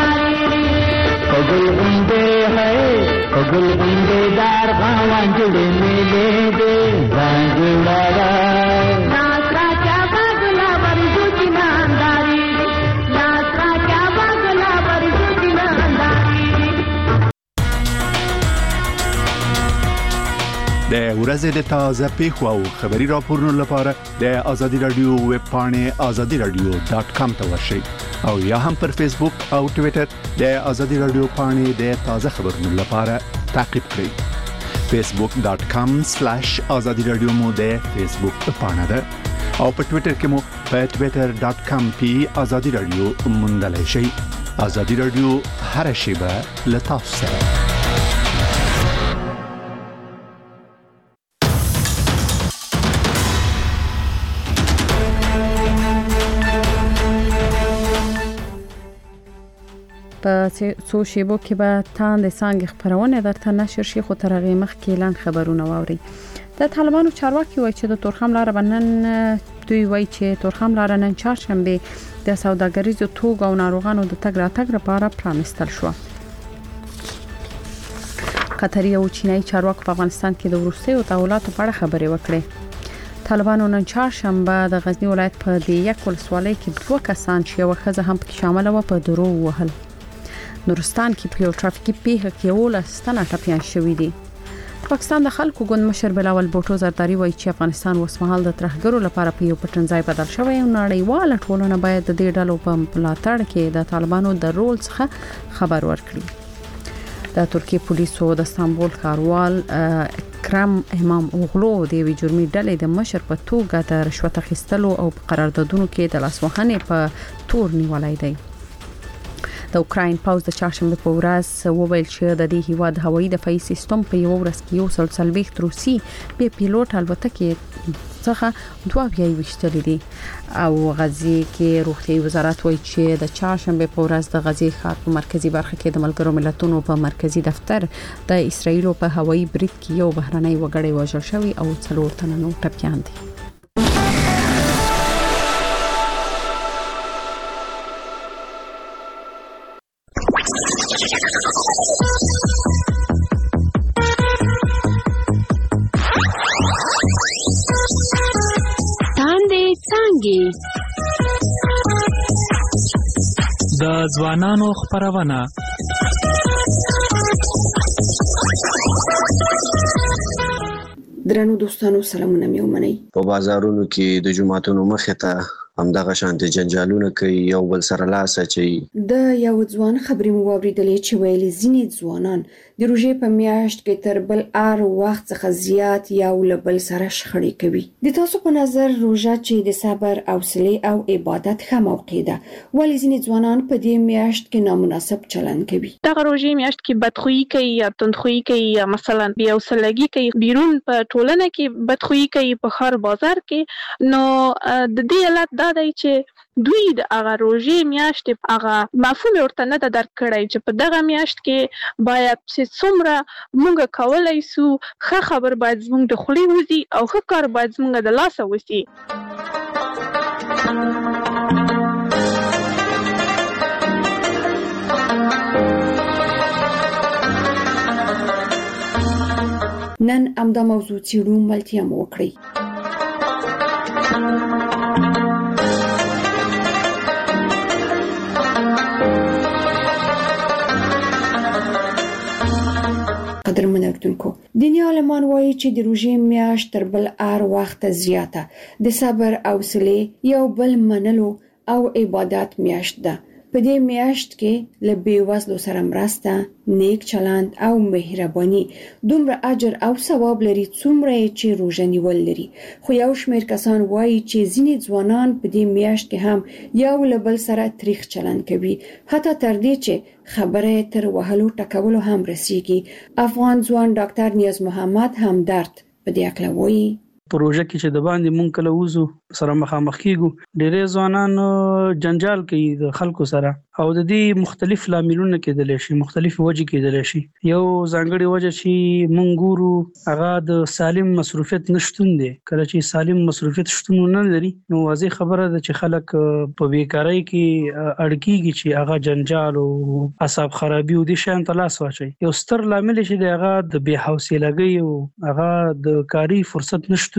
کګل غونډه ہے کګل غونډه دار غوان جوړې ملي دې ځانګړا ناسرا چا باغلا ورجو جنانداري ناسرا چا باغلا ورجو جنانداري د ورځې د تازه پیښو او خبري راپورونو لپاره د ازادي رادیو ویب پاڼې ازادي رادیو ډاٹ کام ته ورشئ او یا هم پر فیسبوک او ټوئیټر د ازادي رادیو پاڼې د تازه خبرونو لپاره تعقیب کړئ فیسبوک ډاٹ کام سلیش ازادي رادیو مو د فیسبوک پاڼه ده او په ټوئیټر کې مو په ټوئیټر ډاٹ کام پی ازادي رادیو موندلای شئ ازادي رادیو هر شیبه له تاسو سره په څو شیبو کې به تاند څنګه خبرونه درته نشر شي خو تر هغه مخکې اعلان خبرونه واوري د طالبانو چارواکي وایي چې د تورخم لار بنن دوی وایي چې تورخم لار نن چهارشنبه د سوداګریزو توګو او ناروغانو د تګ راتګ لپاره پرانستل شو قطري او چینایي چارواکو په افغانستان کې د روسي او دولتو په اړه خبرې وکړې طالبانو نن چهارشنبه د غزنی ولایت په د یک ولسوالۍ کې دوه کسان چې یو خزه هم پکې شامل و په درو وهل نورستان کې په یو ټرافیکي پیښه کې اوله ستنه ټپيان شوې دي پاکستان د خلکو ګوند مشر بلاول بوټو زرداری وایي چې افغانستان اوسمهال د ترهګرو لپاره په یو پټنځای بدل شوی او نړیواله ټولنه باید د دې ډلو په ملاتړ کې د طالبانو د رول څخه خبر ورکړي د ترکیه پولیسو د استانبول ښاروال اکرم امام اوغلو د وی جرمي ډلې د مشر په توګه د رشوت اخیستلو او قراردادونو کې د لاسوهنې په تور نیولای دی د اوکراین پاوز د چهارشنبه په ورځ وویل چې د دې هیواد هوایي دفاعي سیستم په یو ورځ کې یو سل څلوېښت روسي بې پیلوټ الوتکې څخه دوه بیا وشتل دي او غزي کې روغتي وزارت وایي چې د چهارشنبه په ورځ د غزي ښار په مرکزی برخه کې د ملګرو ملتونو په مرکزی دفتر د اسرایل په هوایي برید کې یو بهرنۍ وګړی وژل شوی او څلور تنه نور ټپيان دي د ځوانانو خبرونه درنو دوستانو سلامونه مې ومنئ په بازارونو کې د جمعتونو مخه ته همدغه شانتي جنجالونه کوي یو بل سره لاس اچي د یو ځوان خبرې مو واوریدلې چې ویلي ځینې ځوانان د روژې په میاشت کې تر بل ار وخت څخه زیات یو له بل سره شخړې کوي د تاسو په نظر روژه چې د صبر حوصله او عبادت ښه موقع ده ولې ځینې ځوانان په دې میاشت کې نامناسب چلند کوي دغه روژې میاشت کې بدخویي کوي یا تندخویي کوي یا مثلا بیا وسلګي کوي بیرون په ټولنه کې بدخویي کوي په خار بازار کې نو د دې علت دا دی چې دوی د هغه روژې میاشت هغه مفهوم ورته نه درک کړی چې په دغه میاشت کې باید چې څومره موږ کولای سو ښه خبر باید زموږ د خولې وځي او ښه کار باید زموږ د لاسه وځي نن امدا موضوع چیرو ملتیا مو وکړي قدرمن اردوونکو دیني عالمان وایي چې د روژې میاشت تر بل ار وخت زیاته د صبر او حوصله یو بل منلو او عبادت میاشت ده په دې میاشت کې له بیوزلو سره مرسته نیک چلند او مهرباني دومره اجر او ثواب لري څومره چې روژه نیول لري خو یو شمېر کسان وایي چې ځینې ځوانان په دې میاشت کې هم یو له بل سره تریخ چلند کوي حتی تر دې چې خبره تر وهلو ټکولو هم رسیږي افغان ځوان ډاکټر نیاز محمد همدرد په دې اړه وایي پروژه کې چې د باندې مونږ کله وزو سره مخامخ کیږو ډېرې ځوانان جنجال کوي د خلکو سره او د دې مختلف لاملونه کېدل شي مختلف وجې کېدل شي یو ځانګړي وجه چې مونږ ګورو هغه د سالم مصروفیت نشټون دي کله چې سالم مصروفیت شتون نه لري نو واضح خبره ده چې خلک په بیکاری کې اړکیږي چې هغه جنجال او اعصاب خرابي او د شان تلاس واچي یو ستر لامل چې دی هغه د بې حوصلګۍ او هغه د کاری فرصت نشټون دي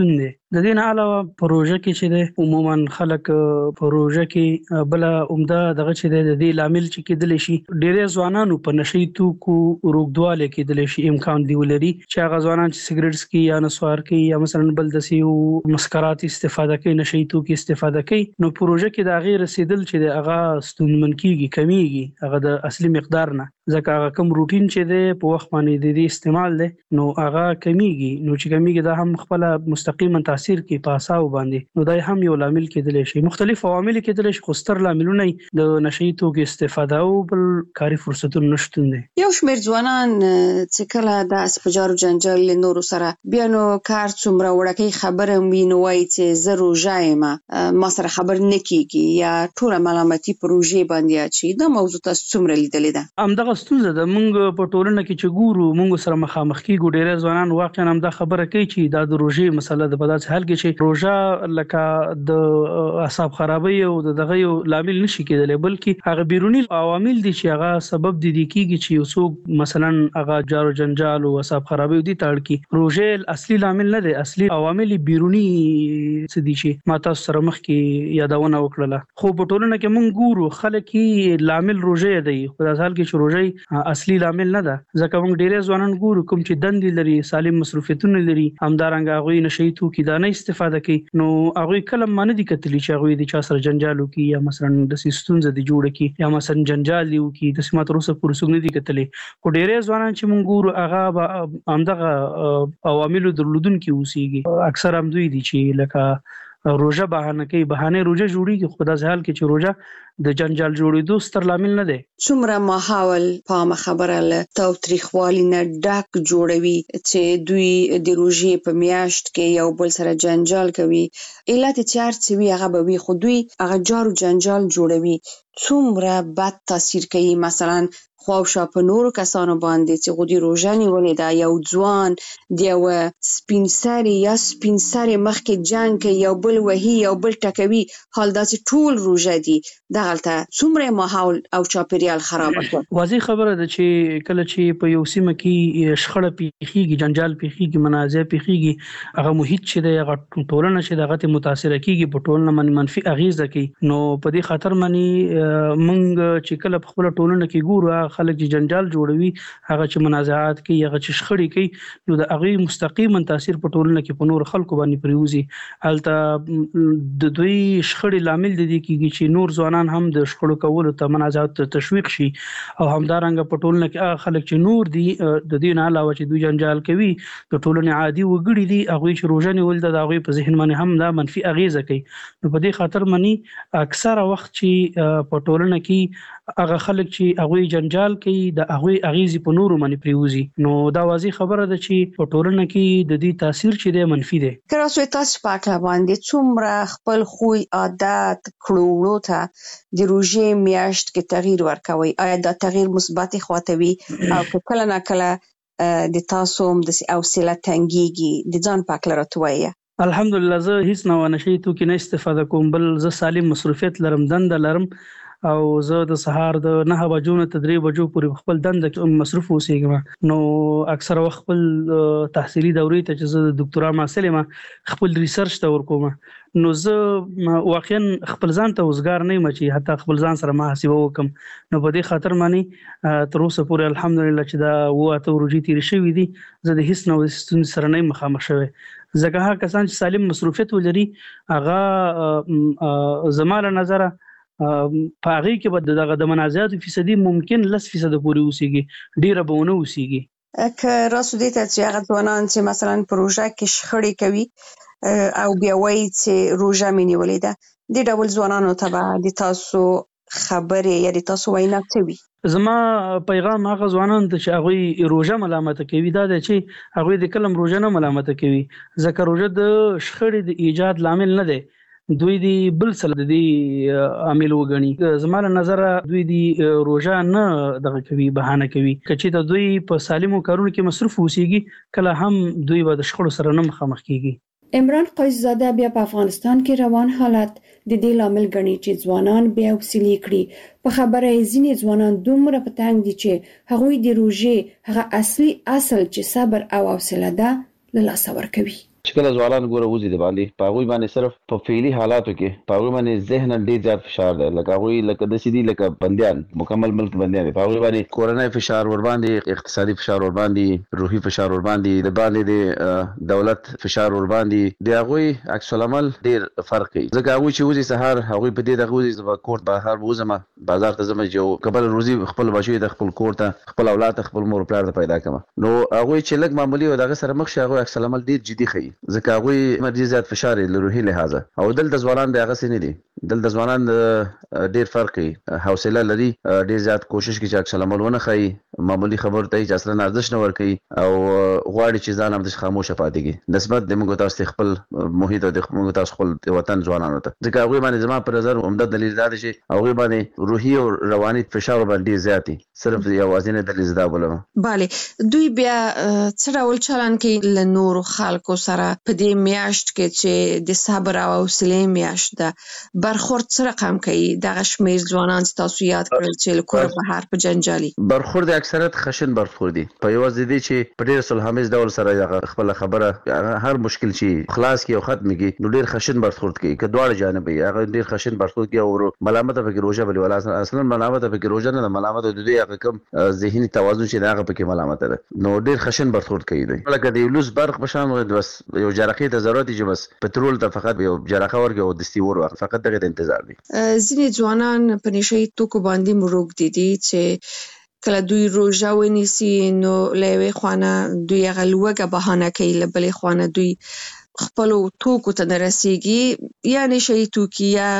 د دې نه علاوه پروژه کې چې د عموما خلک پروژه کې بل عمده دغه چې د دې لامل چې کېدل شي ډېر ځوانانو په نشي توکو روغدواله کېدل شي امکان دی ولري چې هغه ځوانان چې سیګریټس کې یا نسوار کې یا مثلا بل د سیو مسکرات استفاده کوي نشي توکو استفاده کوي نو پروژه کې د غیر رسیدل چې د هغه ستونمن کیږي کمیږي هغه د اصلي مقدار نه ځکه هغه کوم روټین چې دی په وخت باندې د دې استعمال دی نو هغه کمیږي نو چې کمیږي دا هم خپل مستقیما تاثیر کوي په اساو باندې نو دا هم یو لامل کېدل شي مختلف عوامل کېدل شي خو ستر لاملونه د نشي توکو استفاده او بل کاري فرصتونو نشټون دي یو شمېر ځوانان چې کله د اسپجارو جنجال له نورو سره بیا نو کار څومره وړکې خبره ویني وای چې زه روژه یم ما سره خبر نه کیږي یا ټول ملامتي پروژې باندې اچي دا موضوع تاسو څومره لیدلې ده همدغه ستونزه ده مونږ په ټولنه کې چې ګورو مونږ سره مخامخ کیږو ډېر ځوانان واقعا هم دا خبره کوي چې دا د روژې مسله د بدات حل کې چې روژه لکه د اعصاب خرابۍ او دغه یو لامل نشي کېدلی بلکې هغه بیرونی عوامل دي چې هغه سبب دي کیږي چې یو څوک مثلا هغه جارو جنجال او اعصاب خرابۍ دي تاړ کی روژه اصلي لامل نه دي اصلي عوامل بیرونی څه دي چې ما تاسو سره مخ کې یادونه وکړه خو په ټولنه کې مونږ ګورو خلک یې لامل روژه دی خو د حال کې چې روژه اصلي لامل نه ده ځکه موږ ډېر ځوانان ګورو کوم چې دندې لري سالم مصروفیتونه لري همدارنګه هغه نشي توکي دا نه استفاده کوي نو هغه کلم باندې دي کتلی چې هغه د چا سره جنجالو کې یا مثلا د سیستونز د جوړ کې یا مثلا جنجال دی کې د سمات روسه پرسوګ نه دي کتلی خو ډېر ځوانان چې موږ ګورو هغه همدغه عوامل درلودون کې اوسېږي اکثر هم دوی دي چې لکه روژه بهانه کوي بهانه روژه جوړیږي خو دا ځل کې چې روژه د جنجال جوړېدو ستر لامل نه دی څومره ماحول په خبره له تاوتریخوالي نه ډک جوړوي چې دوی د روژې په میاشت کې یو بل سره جنجال کوي علت چار چې وی هغه به وي خو دوی هغه جارو جنجال جوړوي څومره بد تاثیر کوي مثلا خواوشا په نورو کسانو باندې چې غوډي روژه نیولې ده یو ځوان دی یو سپینسری یا سپینسری مخکې جنگ کوي یو بل وهي یو بل ټکوي حال دا چې ټول روژه دي دغلته څومره ماحول او چاپیریال خراب کړ واضح خبره ده چې کله چې په یو سیمه کې شخړه پیخيږي جنجال پیخيږي منازع پیخيږي هغه محیط چې د هغه ټولنه چې دغه متاثر کیږي په ټولنه باندې منفي اغیزه کوي نو په دې خاطر باندې موږ چې کله په خپل ټولنه کې ګورو خلک چې جنجال جوړوي هغه چې منازعات کوي هغه چې شخړې کوي نو د هغه مستقیما تاثیر په ټولنه کې په نور خلکو باندې پریوزي الته د دوی شخړې لامل دي کیږي چې نور ځوانان هم د شخړو کولو ته منازعات ته تشویق شي او همدارنګه په ټولنه کې هغه خلک چې نور دي د دې نه علاوه چې دوی جنجال کوي د ټولنې عادي وګړي دي هغه چې روزه نیول د هغه په ذهن باندې هم دا منفي اغیزه کوي نو په دې خاطر باندې اکثره وخت چې په ټولنه کې هغه خلک چې هغه جنجال کوي د هغه اغیزې په نورو باندې پریوزي نو دا واضح خبره ده چې په ټولنه کې د دې تاثیر چې دی منفي دی که تاسو تاسو پاک باندې څومره خپل خوی عادت کړو ته د روژې میاشت کې تغییر ورکوي آیا دا تغییر مثبت خواته وي او کله نه کله د تاسو هم د حوصله تنګيږي د ځان پاک لرتوي الحمدلله زه هیڅ نه نشي تو کې نه استفاده کوم بل زه سالم مصروفیت لرم دند لرم او زه د سهار د نه بجو نه تدریب بجو پورې خپل دند مصروف اوسېږم نو اکثر وخت خپل تحصیلي دورې ته چې زه د ډاکټرا محصل یم خپل ریسرچ ته ورکوم نو زه واقعا خپل ځان ته وزګار نه یم چې حتی خپل ځان سره محاسبه وکم نو په دې خاطر باندې تر اوسه پورې الحمدلله چې دا وته ورجی تیر شوې دي زه د هیڅ نو ستون سره نه مخامخ شوم ځکه هغه کسان چې سالم مصروفیت ولري هغه زماله نظر په هغه کې به دغه د منازعات فیصدي ممکن لس فیصد پورې اوسېږي ډیره به ونه اوسېږي که راسو دې ته چې هغه ځوانان چې مثلا پروژه کې شخړې کوي او بیا وایي چې روژه مې نیولې ده د ډول ځوانانو ته به د تاسو خبرې یا د تاسو وینا څه وي زما پیغام هغه ځوانان ته چې هغه روژه ملامت کوي دا د چې هغه د کلم روژه نه ملامت کوي ځکه روژه د شخړې د ایجاد لامل نه دی دوی دی بل څه د دې عامل وګڼي زموږ نظر دوی دی روژه نه دغه کوي بهانه کوي کچې ته دوی په سالمو کارونو کې مصروف اوسېږي کله هم دوی به د شخړو سره نه مخامخ کیږي عمران قیس زاده بیا په افغانستان کې روان حالت د دې لامل ګڼي چې ځوانان بیا وسیلې کړي په خبره ځینې ځوانان دومره په تنګ دي چې هغوی د روژې هغه اصلي اصل چې صبر او حوصله ده له لاسه ورکوي چې کله ځوانان ګوره وځي د باندې په هغوی باندې صرف په فعلي حالاتو کې په هغوی باندې ذهناً ډېر زیات فشار دی، لکه هغوی لکه داسې دي لکه بندیان، مکمل ملک بندیان دي. په هغوی باندې کورنۍ فشار ور باندې، اقتصادي فشار ور باندې، روحي فشار ور باندې، د باندې د دولت فشار ور باندې، د هغوی عکس العمل ډېر فرق کوي. ځکه هغوی چې وځي سهار هغوی په دې دغه وځي زه کور بهر وځم بازار ته ځم چې کبل روزي خپل بچي د خپل کور ته خپل اولاد ته خپل مور پلار ته پیدا کړم. نو هغوی چې لږ معمولی او دغه سره مخ شي هغوی عکس العمل ډېر جدي ښيي، ځکه هغوی مرجي زیات فشار له روحي لحاظه. او دلته ځوانان د هغه سینې دي، دلته ځوانان ډېر فرق کوي، حوصله لري، ډېر زیات کوشش کوي چې عکس العمل ونه ښيي، معمولی خبر ته چې اصلا ارزښت نه ورکوي او غواړي چې ځان هم د خاموشه پاتې کړي نسبت د موږ تاسو خپل محیط او د موږ تاسو خپل وطن ځوانانو ته. ځکه هغوی باندې زما په نظر عمده دلیل دا دی چې هغوی باندې روحي او رواني فشار باندې زیات دي، صرف یوازینی دلیل دا بولم. bale دوی بیا څه ډول چلن کوي له نورو خلکو سره په دې میاشت کې چې د صبر او حوصلې میاشت ده؟ برخورد څه رقم کوي دغه شمېر ځوانان چې تاسو یاد کړل چې له کوره بهر په جنجالي برخورد اکثریت خشن برخورد دي، په یوازې دي چې په ډېر صلحامیز ډول سره خپل خبره هر مشکل چې خلاص کی او ختم کی نو ډېر خشن برخورد کوي، که دواړه جانب یې هغه ډېر خشن برخورد کوي او ملامت پکې روزه بلی ولا اصلا ملامت پکې روزه نه، ملامت د دې هغه کم ذهني توازن چې هغه پکې ملامت ده، نو ډېر خشن برخورد کوي. دوی لکه د لوس برق بشان بس یو جرقې ته ضرورت چې بس پټرول ته فقط یو جرقه ورګي او دستي ور فقط دغه انتظار دي. ځینې ځوانان په نشي توکو باندې مروږ دي دي چې کله دوی روژه ونیسي نو له یوې خوانه دوی هغه لوږه بهانه کوي، له بلې خوانه دوی خپلو توکو ته نه رسېږي، یا نشي توکي یا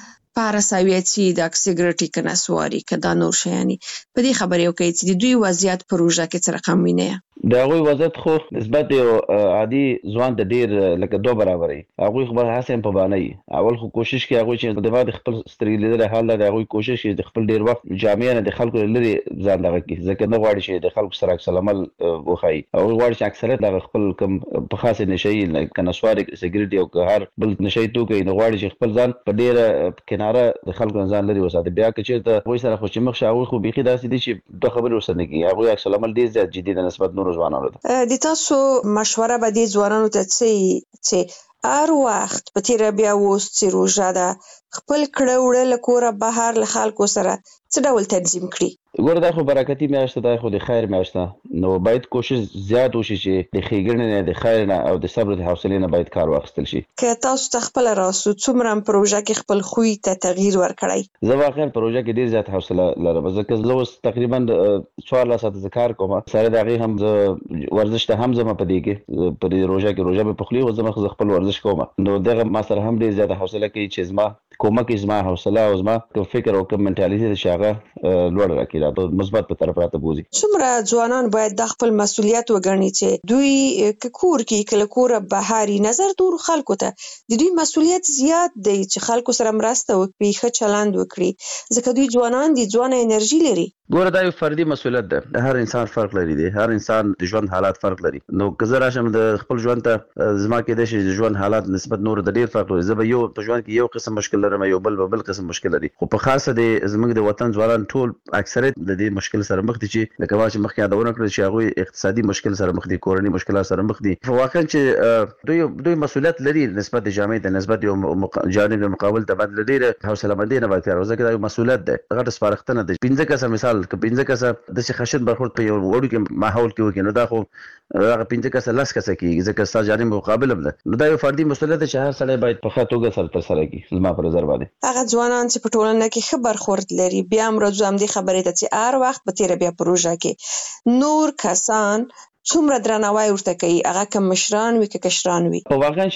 پاراساویتي د سیګریټي که نسواري که دا نور شیانې. په دې خبرې وکړئ چې د دوی وضعیت په روژه کې څه رقم وینئ؟ د هغوی وضعیت خو نسبت یو عادي ځوان ته ډېر لکه دوه برابر وي. هغوی خپل هڅه هم په بهانه وي، اول خو کوشش کوي هغوی چې د بعد خپل سترګې لیدلی حال دا د هغوی کوشش کوي د خپل ډېر وخت جامع نه د خلکو لرې ځان دغه کړي، ځکه نه غواړي چې د خلکو سره عکس العمل وښایي. هغوی غواړي چې اکثریت دغه خپل کوم په خاصې نشهیي که نسواري سګریټ او که هر بل نشهیي توکی نو غواړي چې خپل ځان په ډېره کناره د خلکو نه ځان لرې وساتي. بیا که چېرته هغوی سره خو چې مخ شي هغوی خو بیخي داسې دي چې دوه خبرې ورسره نه کوي، هغوی عکس العمل ډېر زیات جدي ده نسبت نورو ځوانانو ته. د تاسو مشوره به دې ځوانانو ته څه چې هر وخت په تیره بیا اوس چې روژه ده خپل کړه وړه له کوره بهر له خلکو سره څه ډول تنظیم کړي؟ ګوره دا خو برکتي میاشت ده، خو د خیر میاشت ده، نو باید کوشش زیات وشي چې د ښېګڼې نه د خیر نه او د صبر د حوصلې نه باید کار واخیستل شي. که تاسو ته خپله راسو څومره هم په روژه کې خپل خوی ته تغییر ورکړی؟ زه واقعا په روژه کې ډېر زیات حوصله لرم، ځکه زه اوس تقریبا څوارلس ساعته زه کار کوم، سره د هغې هم زه ورزش ته هم ځم په دې کې په دې روژه کې روژه مې پخلي خو زه خپل ورزش کوم، نو دغه ما سره هم ډېر زیاته حوصله کوي چې زما کومک زما حوصله او زما کوم فکر او کوم منټالیټي چې هغه لوړ راکړي دا مثبت په طرف راته بوزي. څومره ځوانان باید د خپل مسؤلیت وګڼي چې دوی که کور کې کله کوره بهاري نظر دور خلکو ته د دوی مسؤلیت زیات دی چې خلکو سره مرسته وکړي، ښه چلند وکړي، ځکه دوی ځوانان دي، ځوانه انرژي لري. ګوره دا یو فردي مسؤلیت ده، هر انسان فرق لري دی، هر انسان د ژوند حالات فرق لري. نو که زه راشم د خپل ژوند ته زما کېدای شي د ژوند حالات نسبت نورو ته ډېر فرق لري، زه به یو په ژوند کې یو قسم مشکل لرم، یو بل به بل قسم مشکل لري، خو په خاصه د زموږ د وطن ځوانان ټول اکثریت د دې مشکل سره مخ دي چې لکه ما چې مخکې یادونه کړل چې هغوی اقتصادي مشکل سره مخ دي، کورني مشکلات سره مخ دي. واقعا چې دوی دوی مسؤلیت لري نسبت د جامعې ته، نسبت یو جانب مقابل ته باید ډېره حوصله مندي نه باید کار وکړي، ځکه دا یو مسؤلیت ده، غټه سپارښتنه ده. پنځه کسه مثال که پنځه کسه داسې خشن برخورد په یو وړوکي ماحول کې وکړي نو دا خو هغه پنځه کسه لس کسه کېږي، ځکه ستا جانب مقابل هم ده، نو دا یو فردي مسؤلیت ده چې هر سړی باید په ښه توګه سره ترسره کړي. زما په نظر باندې هغه ځوانان چې په ټولنه کې ښه برخورد لري بیا هم راځو همدې خبرې ته چې هر وخت په تیره بیا په روژه کې نور کسان څومره درناوی ورته کوي، هغه که مشران وي که کشران وي؟ په واقعا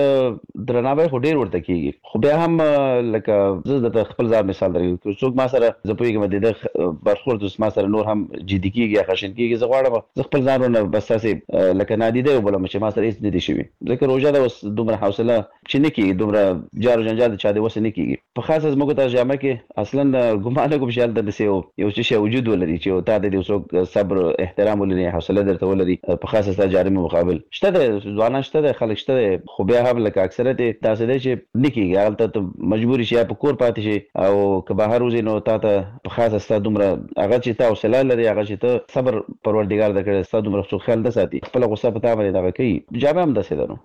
چې درناوی خو ډېر ورته کېږي، خو بیا هم لکه زه درته خپل ځان مثال درکوم، که څوک ما سره زه پوهېږم د ده برخورد اوس ما سره نور هم جدي کېږي یا خشن کېږي، زه غواړم زه خپل ځان ورنه بس داسې لکه نادیده وبولم چې ما سره هېڅ نه دي شوي، ځکه روژه ده اوس دومره حوصله چې نه کېږي، دومره جار و جنجال د چا د وسه نه کېږي. په خاصه زموږ ته جامع کې اصلا ګمان نه کوم چې هلته داسې یو څه شی وجود ولري چې تا د دې څوک صبر احترام ولري، حوصله درته ولري لري په خاصه ست جارمه مقابل شته د ځوانان شته د خلک شته خو بیا هم لکه اکثریت تاسو د چې نکیږي هغه مجبور شي په کور پاتې شي او که بهر وځي نو تاسو په خاصه ست دومره هغه چې تاسو حوصله لري هغه چې ته صبر پروردګار د کړه ست دومره څو خیال د ساتي خپل غصه په تاسو باندې دا کوي جامه هم دسه ده نو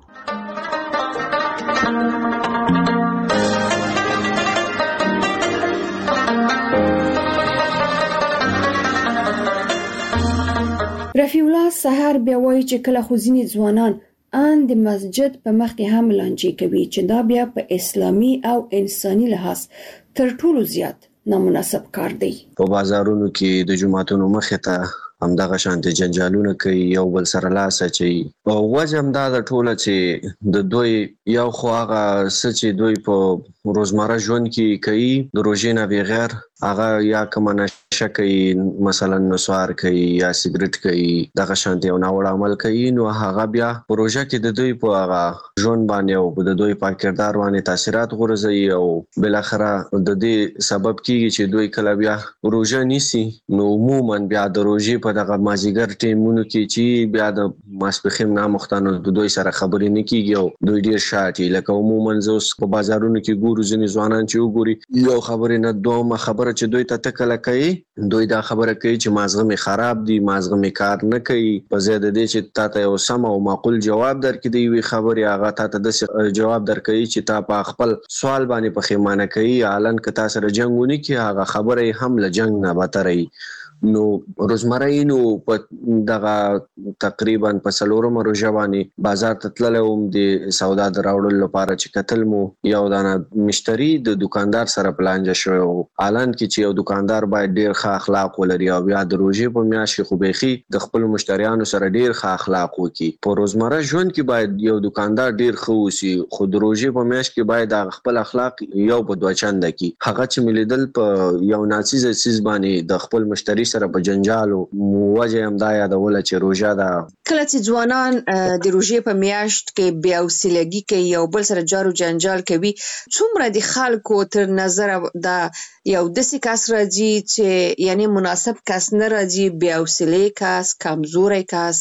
رفیع الله سحر بیا وایي چې کله خو ځینې ځوانان ان د مسجد په مخ کې هم لانجې کوي چې دا بیا په اسلامي او انساني لحاظ تر ټولو زیات نامناسب کار دی. په بازارونو کې د جمعتونو مخې ته همدغه شانتي جنجالونه کوي یو بل سره لاس اچي او وجم دا د ټوله چې د دوی یو خو هغه چې دوی په روزمره ژوند کې کوي د روزې نه بغیر هغه یا کوم نشه کوي مثلا نسوار کوي یا سیګریټ کوي دغه شانتي او ناوړه عمل کوي نو هغه بیا پروژه کې د دوی په هغه ژوند باندې او د دوی په کردار باندې تاثیرات غورځي او بل اخره د دې سبب کیږي چې دوی کله بیا روزه نیسي نو عموما بیا د روزې په دغه مازیګر ټیمونو کې چې بیا د ماسپخیم نامختانو د دوی سره خبرې نه کیږي او دوی ډیر شاټي لکه عموما زوس په بازارونو کې ګورو ځینې ځوانان چې وګوري یو خبرې نه دوه خبره چې دوی ته تکله کوي دوی دا خبره کوي چې مازغه می خراب دي مازغه می کار نه کوي په زیاده دي چې تاسو یو سم او معقول جواب درکې دی وی خبره هغه تاسو د جواب درکې چې تاسو په خپل سوال باندې په خیمانه کوي اعلان ک تاسو سره جنگونی کې هغه خبره هم له جنگ نه بتري نو روزمره نو په دغه تقریبا په سلورم روزه باندې بازار ته تللم د سودا دراوړل لپاره چې قتل مو یو دانه مشتری د دکاندار سره پلان جوړ شو اعلان کې چې یو دکاندار باید ډیر ښه اخلاق ولري او بیا د روزې په میاشت خو بيخي د خپل مشتریانو سره ډیر ښه اخلاق وکړي په روزمره ژوند کې باید یو دکاندار ډیر ښه وسی خو د روزې په میاشت کې باید د خپل اخلاق یو په دوه چنده کې هغه چې ملیدل په یو ناڅیز سیس باندې د خپل مشتری سره په جنجالو موجه هم دا یادول چې روزه دا کله چې ځوانان د روزې په میاشت کې بیا وسیلګي کوي یو بل سره جارو جنجال کوي څومره د خلکو تر نظر دا یو داسې کس راځي چې یعنی مناسب کس نه راځي بیا وسیلې کس کمزوري کس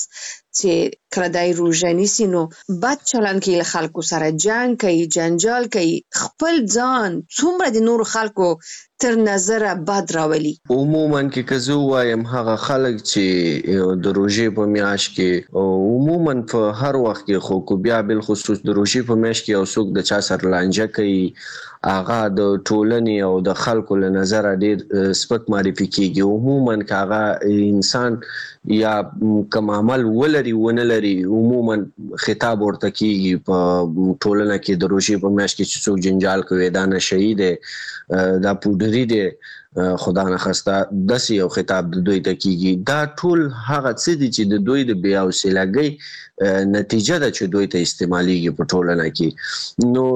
چې کله دای روزه نیسی نو بد چلن کوي له خلکو سره جنگ کوي جنجال کوي خپل ځان څومره د نور خلکو تر نظر بد راولي عموما کې کزو وایم هغه خلک چې د روزې په میاشت کې او عموما په هر وخت کې خو کو بیا بل خصوص د روزې په میاشت کې او څوک د چا سره لانجه کوي هغه د ټولنې او د خلکو له نظر ډیر سپک معرفي کیږي عموما هغه انسان یا کوم عمل ولري ونه لري عموما خطاب ورته کیږي په ټولنه کې د روزې په میاشت کې چې څوک جنجال کوي دا نه شهید دا پودری دی خدا نه خسته داسې یو خطاب د دوی ته کیږي دا ټول هغه څه دي چې د دوی د بیا وسیلګي نتیجه ده چې دوی ته استعماليږي په ټولنه کې نو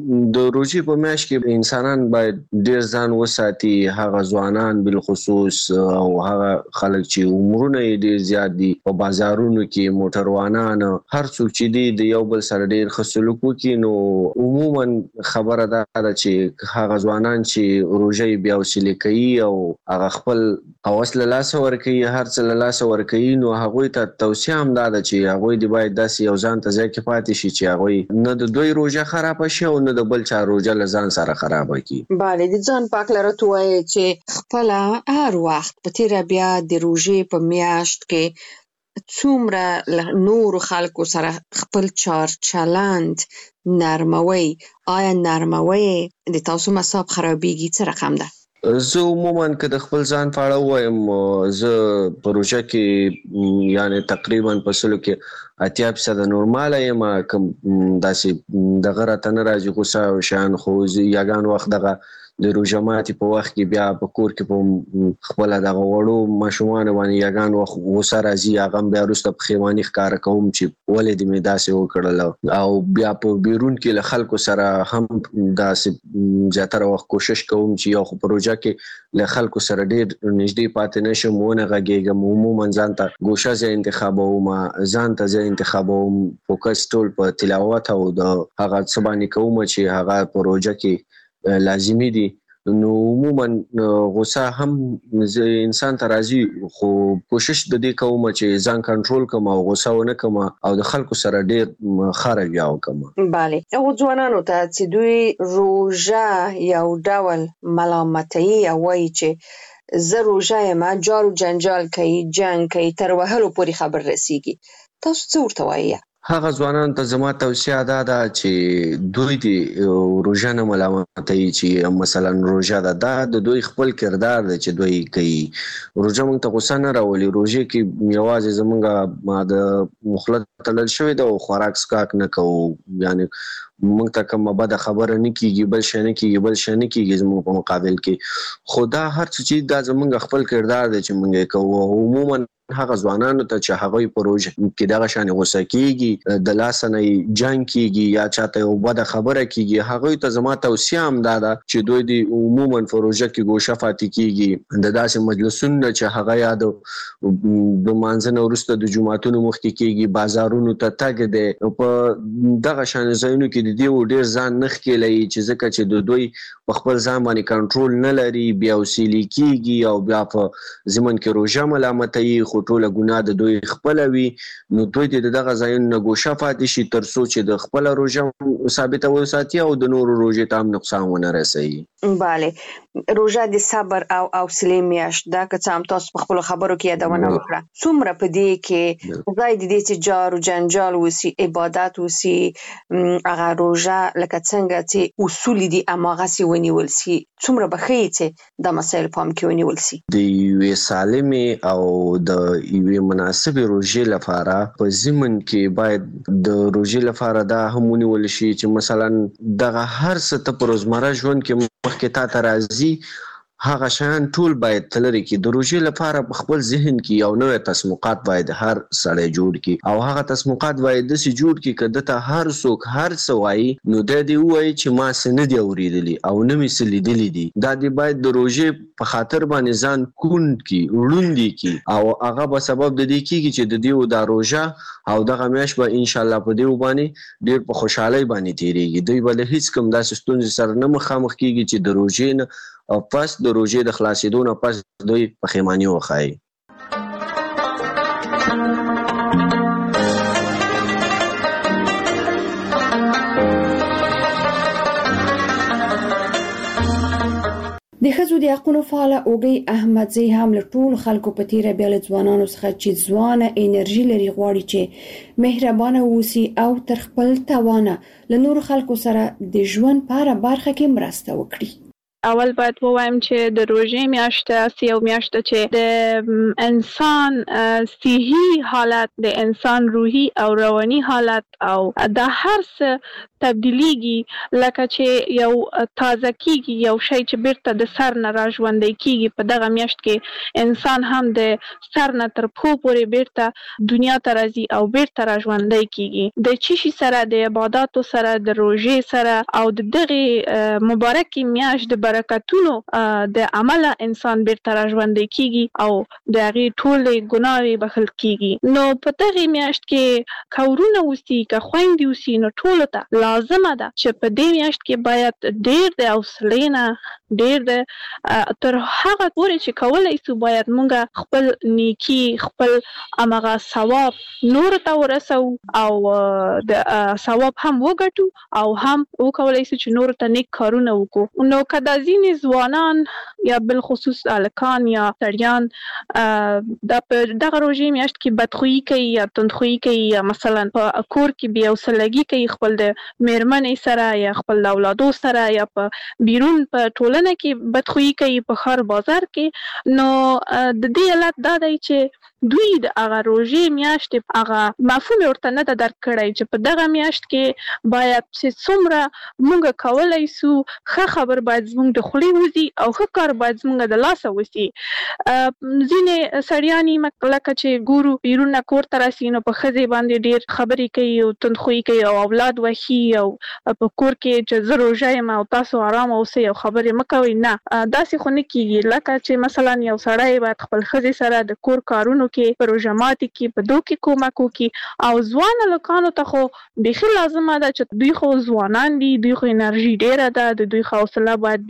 د روزې په میاشت کې انسانان باید ډیر ځان وساتي هغه ځوانان بل خصوص او هغه خلک چې عمرونه ډیر زیات دي په بازارونو کې موټروانان هر څوک چې دي د یو بل سره ډیر خصلوک کوي نو عموما خبره ده چې هغه ځوانان چې روزې بیا وسیلې کوي او هغه خپل اوسله لاس ورکوي هر څه لاس ورکوي نو هغه ته توصيه هم ده چې هغه دی باید داسې یو ځان ته ځکه پاتې شي چې هغه نه د دوی روزه خراب شي او نه د بل چا روزه لزان سره خراب کی. bale د ځان پاک لرته وای چې خپل هر وخت په تیر بیا د روزې په میاشت کې څومره نور خلکو سره خپل چار چلند نرموي آیا نرموي د تاسو مصاب خرابېږي څه رقم ده زه عموما که د خپل ځان په اړه وایم زه پروژه کې یعنی تقریبا په سلو کې اتیا فیصد نورمال یم کوم داسې دغه راته نه راځي غوسه او شان خو یګان وخت دغه د روژه ماتي په وخت کې بیا په کور کې په خپل دغه وړو ماشومان باندې یګان وخت غوسه راځي هغه بیا وروسته په خیواني ښکار کوم چې ولې دې مې داسې وکړل او بیا په بیرون کې له خلکو سره هم داسې زیاتره وخت کوشش کوم چې یو خو پروژه کې له خلکو سره ډیر نږدې پاتې نشم ونه غږیږم عموما ځان ته ګوشه ځای انتخابوم ځان ته ځای انتخابوم فوکس ټول په تلاوت او د هغه څه باندې کوم چې هغه پروژه کې لازمي دي نو عموما غوسه هم انسان ته راځي خو کوشش د دې کوم چې ځان کنټرول کوم او غوسه ونه کوم او د خلکو سره ډیر خاره بیا وکم. bale او ځوانانو ته چې دوی روژه یو ډول ملامتي او وایي چې زه روژه یم جارو جنجال کوي جنگ کوي تر وهلو پورې خبر رسیږي. تاسو څه ورته وایي؟ هغه ځوانان ته زما توصیه ده دا چې دوی د روژه نه ملامتوي چې مثلا روژه ده دا د دوی خپل کردار دی چې دوی کوي. روژه موږ ته غوسه نه راولي. روژه کې یوازې زمونږ د مخلط تلل شوی ده او خوراک سکاک نه کوو، یعنی موږ ته کومه بده خبره نه کیږي، بل شي نه کیږي بل شي نه کیږي زموږ په مقابل کې. خدا هر څه چې دا زمونږ خپل کردار دی چې موږ یې کوو. عموما هغه ځوانانو ته چې هغه په روژه کې دغه شان غوسه کیږي، د لاس نه جنگ کیږي یا چاته یو بده خبره کیږي، هغه ته زما توصیه هم دا ده چې دوی د عموما په روژه کې ګوشه فاتې کیږي د داسې مجلسونو چې هغه یاد د مانځنه وروسته د جمعتونو مخکې کیږي، بازارونو ته تګ دی په دغه شان ځایونو کې د دې ډیر ځان نخ کېلای چې ځکه چې د دوی په خپل ځان باندې کنټرول نه لري، بیا وسیلی کیږي او بیا په زمون کې روژه ملامتوي خو ټوله ګناه د دوی خپل وي. نو دوی د دغه ځایونو نه ګوشه پاتې شي تر څو چې د خپل روژه ثابته وساتي او د نورو روژې ته هم نقصان ونه رسوي. bale روژه د صبر او حوصلې میاشت ده که څه هم تاسو په خپل خبرو کې یادونه وکړه. څومره په دې کې ځای د دې چې جار او جنجال وسی عبادت وسی هغه روژه لکه څنګه چې اصول دي اماغه سی ونیول سي څومره بخښي چې د مسایل پام کې ونیول سي د یو سالمې او د یو مناسبې روژې لپاره په زمن کې باید د روژې لپاره دا هم ونیول شي چې مثلا دغه هر څه ته په روزمره ژوند کې مخکې تا ته راځي هغه شان ټول باید تلری کې د روژې لپاره په خپل ذهن کې یو نوې تسمقات باید هر سړی جوړ کړي او هغه تسمقات باید د سي جوړ کړي کده ته هر څوک هر څه وایي نو د دې وایي چې ما سن دي اوریدلی او نه می سلیدلی دي دا دی باید د روژې په خاطر باندې ځان کون کې وړوندي کې او هغه به سبب د دې کېږي چې د دې د روژه او دغه میاش به ان شاء الله په دې باندې ډیر په خوشحالي باندې تیریږي. دوی بل هیڅ کوم داسې ستونزې سره نه مخامخ کیږي چې د روژې نه او پس د روژې د خلاصېدو نه پس دوی پښیماني وښایي. د ښځو د حقونو فعاله اوږی احمدزی هم له ټولو خلکو په تیره بیا له ځوانانو څخه چې ځوانه انرژي لري غواړي چې مهربانه اوسي او تر خپل توانه له نورو خلکو سره د ژوند په هره برخه کې مرسته وکړي. اول باید ووایم چې د روژې میاشت سی او میاشت چې د انسان صحي حالت د انسان روحي او رواني حالت او د هر څه تبدیلیږي لکه چې یو تازه کیږي یو شی چې بیرته د سر نه را ژوندی کیږي. په دغه میاشت کې انسان هم د سر نه تر پښو پورې بیرته دنیا ته راځي او بیرته را ژوندی کیږي د چشي سره د عبادتو سره د روژې سره او د دغه مبارکي میاشت د برکتونو د عمله انسان بیرته را ژوندی کیږي او د هغه ټول ګناوي بخښل کیږي. نو په دغه میاشت کې کورونه وسی که خويندې وسی نو ټول ته لازمه ده چې په دې میاشت کې باید ډېر د حوصلې نه ډېر د تر هغه پورې چې کولای شو باید مونږ خپل نیکی خپل امغه ثواب نور ته ورسو او د ثواب هم وګټو او هم وکولای شو چې نور ته نیک کارونه وکړو. نو کدا ځینې ځوانان یا بل خصوص الکان یا سړیان د دغه روژې میاشت کې بدخویي کوي یا تندخویي کوي یا مثلا په کور کې بیا وسلګي کوي خپل د میرمنې سره یا خپل اولادو سره یا په بیرون په ټولنه کې بدخویي کوي په خار بازار کې. نو د دې علت دا دی چې دوی د هغه روژې میاشت هغه مفهوم ورته نه درک کړی چې په دغه میاشت کې باید چې څومره مونږ کولای شو ښه خبر باید زموږ د خولې وځي او ښه کار باید زموږ د لاسه وځي. ځینې سړیانې لکه چې ګورو بیرون کور ته راسي نو په ښځې باندې ډېر خبرې کوي او تندخویي کوي او اولاد وښي او په کور کې چې زه روژه یم او تاسو آرام اوسئ او خبرې مه کوئ. نه داسې خو نه کیږي. لکه چې مثلا یو سړی باید خپل ښځې سره د کور کارونو کې په روژه ماتي کې په دوه کې کومک وکړي او ځوان هلکانو ته خو بیخي لازمه ده چې دوی خو ځوانان دي دوی خو انرژي ډیره ده د دوی حوصله باید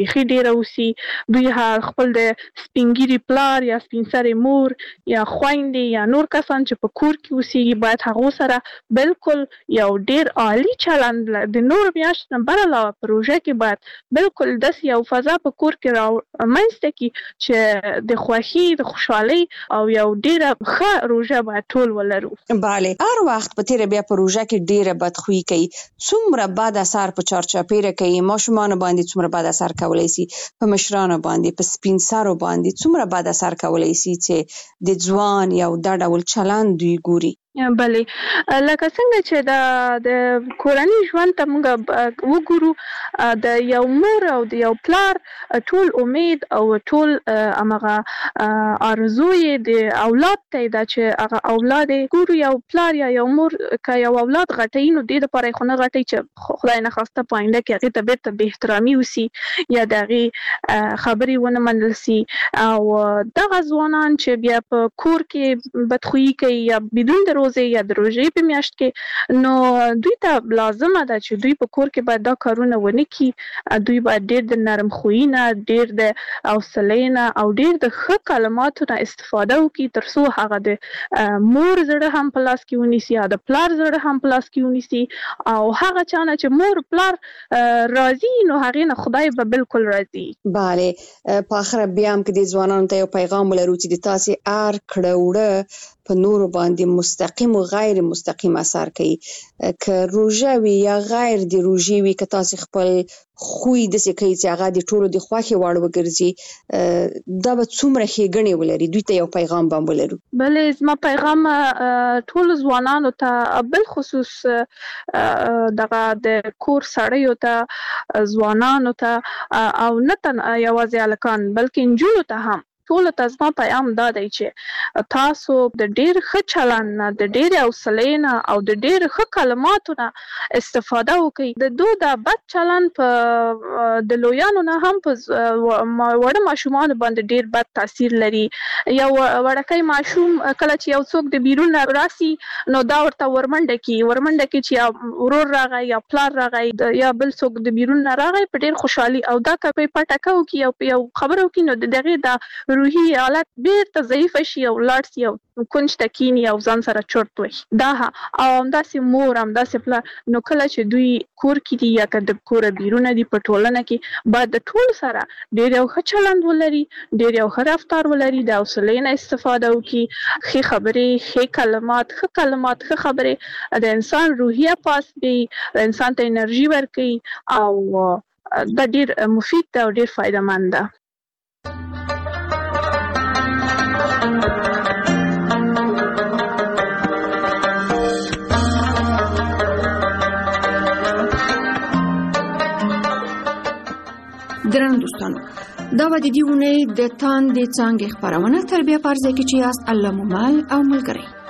بيخي ډیره وسی دوی خپل د سپینګری پلار یا سپینسره مور یا خويندې یا نور کسان چې په کور کې وسی باید هغه سره بالکل یو ډیر عالی چلند د نور میاشت نه بل علاوه پروژه کې باید بالکل د یو فضا په کور کې را منځته کی چې د خوښي د خوشحالي او یو ډیره ښه روزه باید ټول ولرو. bale هر وخت په تیر بیا پروژه کې ډیره بدخويي کوي څومره بد اثر په چارچاپیره کوي ماشومان باندې څومره بد اثر کولای شي په مشرانو باندې په سپینسارو باندې څومره بد اثر کولای شي چې د ځوان یو د ډول چلند دوی ګوري. بله لکه څنګه چې د د کورنۍ ژوند ته موږ وګورو د یو مور او د یو پلار ټول امید او ټول هغه ارزو یې د اولاد ته دا چې هغه اولاد ګورو یو پلار یا یو مور که یو اولاد غټي نو د لپاره خو نه غټي چې خدای نه خواسته پاینده کې هغه ته بیرته به احترامي وسی یا دغه خبري ونه منل سي او دغه ځوانان چې بیا په کور کې بدخويي کوي یا بدون د روزه یا د روزې په میاشت کې نو دوی ته لازمه ده چې دوی په کور کې باید دا کارونه ونه کړي دوی باید ډېر د نرم خوینه ډېر د حوصلې نه او ډېر د ښه کلماتو نه استفاده وکړي تر څو هغه د مور زړه هم په لاس کې ونیسي یا د پلار زړه هم په لاس کې ونیسي او هغه چا نه چې مور پلار راضي نو هغې نه خدای به بالکل راضي. bale په اخر بیا هم کې د ځوانانو ته یو پیغام ولرو چې د تاسې هر کړه وړه په نورو باندې مستقیم او غیر مستقیم اثر کوي که روژه وي یا غیر د روژې وي که تاسو خپل خوې د څه کوي چې هغه د ټولو د خوښي وړ وګرځي دا به څومره ښېګڼې ولري دوی ته یو پیغام به ولرو. بلې زما پیغام ټول ځوانانو ته بل خصوص دغه د کور سړیو ته ځوانانو ته او نه تنها یوازې هلکان بلکې نجونو ته هم ټول ته زما پیغام دا دی چې تاسو د ډیر ښه چلند نه د ډیر حوصلې نه او د ډیر ښه کلماتو نه استفاده وکړئ. د دوی دا بد چلند په د لویانو نه هم په وړه ماشومانو باندې ډیر بد تاثیر لري. یو وړکی ماشوم کله چې یو څوک د بیرون راسي نو دا ورته ورمنډه کی ورمنډه کی چې ورور راغی یا پلار راغی یا بل څوک د بیرون راغی په ډیر خوشحالي او دا که په پټکو کی او یو خبرو کی نو دغه دا روحي حالت بیرته ضعیف شي او لاړ شي او کونج ته کینی او ځان سره چورت وي دا او همداسې مور همداسې پلار نو کله چې دوی کور کې دي یا که د کوره بیرونه دي په ټولنه کې باید د ټول سره ډېر یو ښه چلند ولري ډېر یو ښه رفتار ولري د حوصلې نه استفاده وکړي ښې خبرې ښې کلمات ښه کلمات ښه خبرې د انسان روحیه پاس وي د انسان ته انرژي ورکوي او دا ډېر مفید ده او ډېر فایده مند ده. درنو دوستانو دا و د دې ونې د تاندې څانګې خپرونه تر بیا پرځای کې چې یاست الله مو مل او ملګری.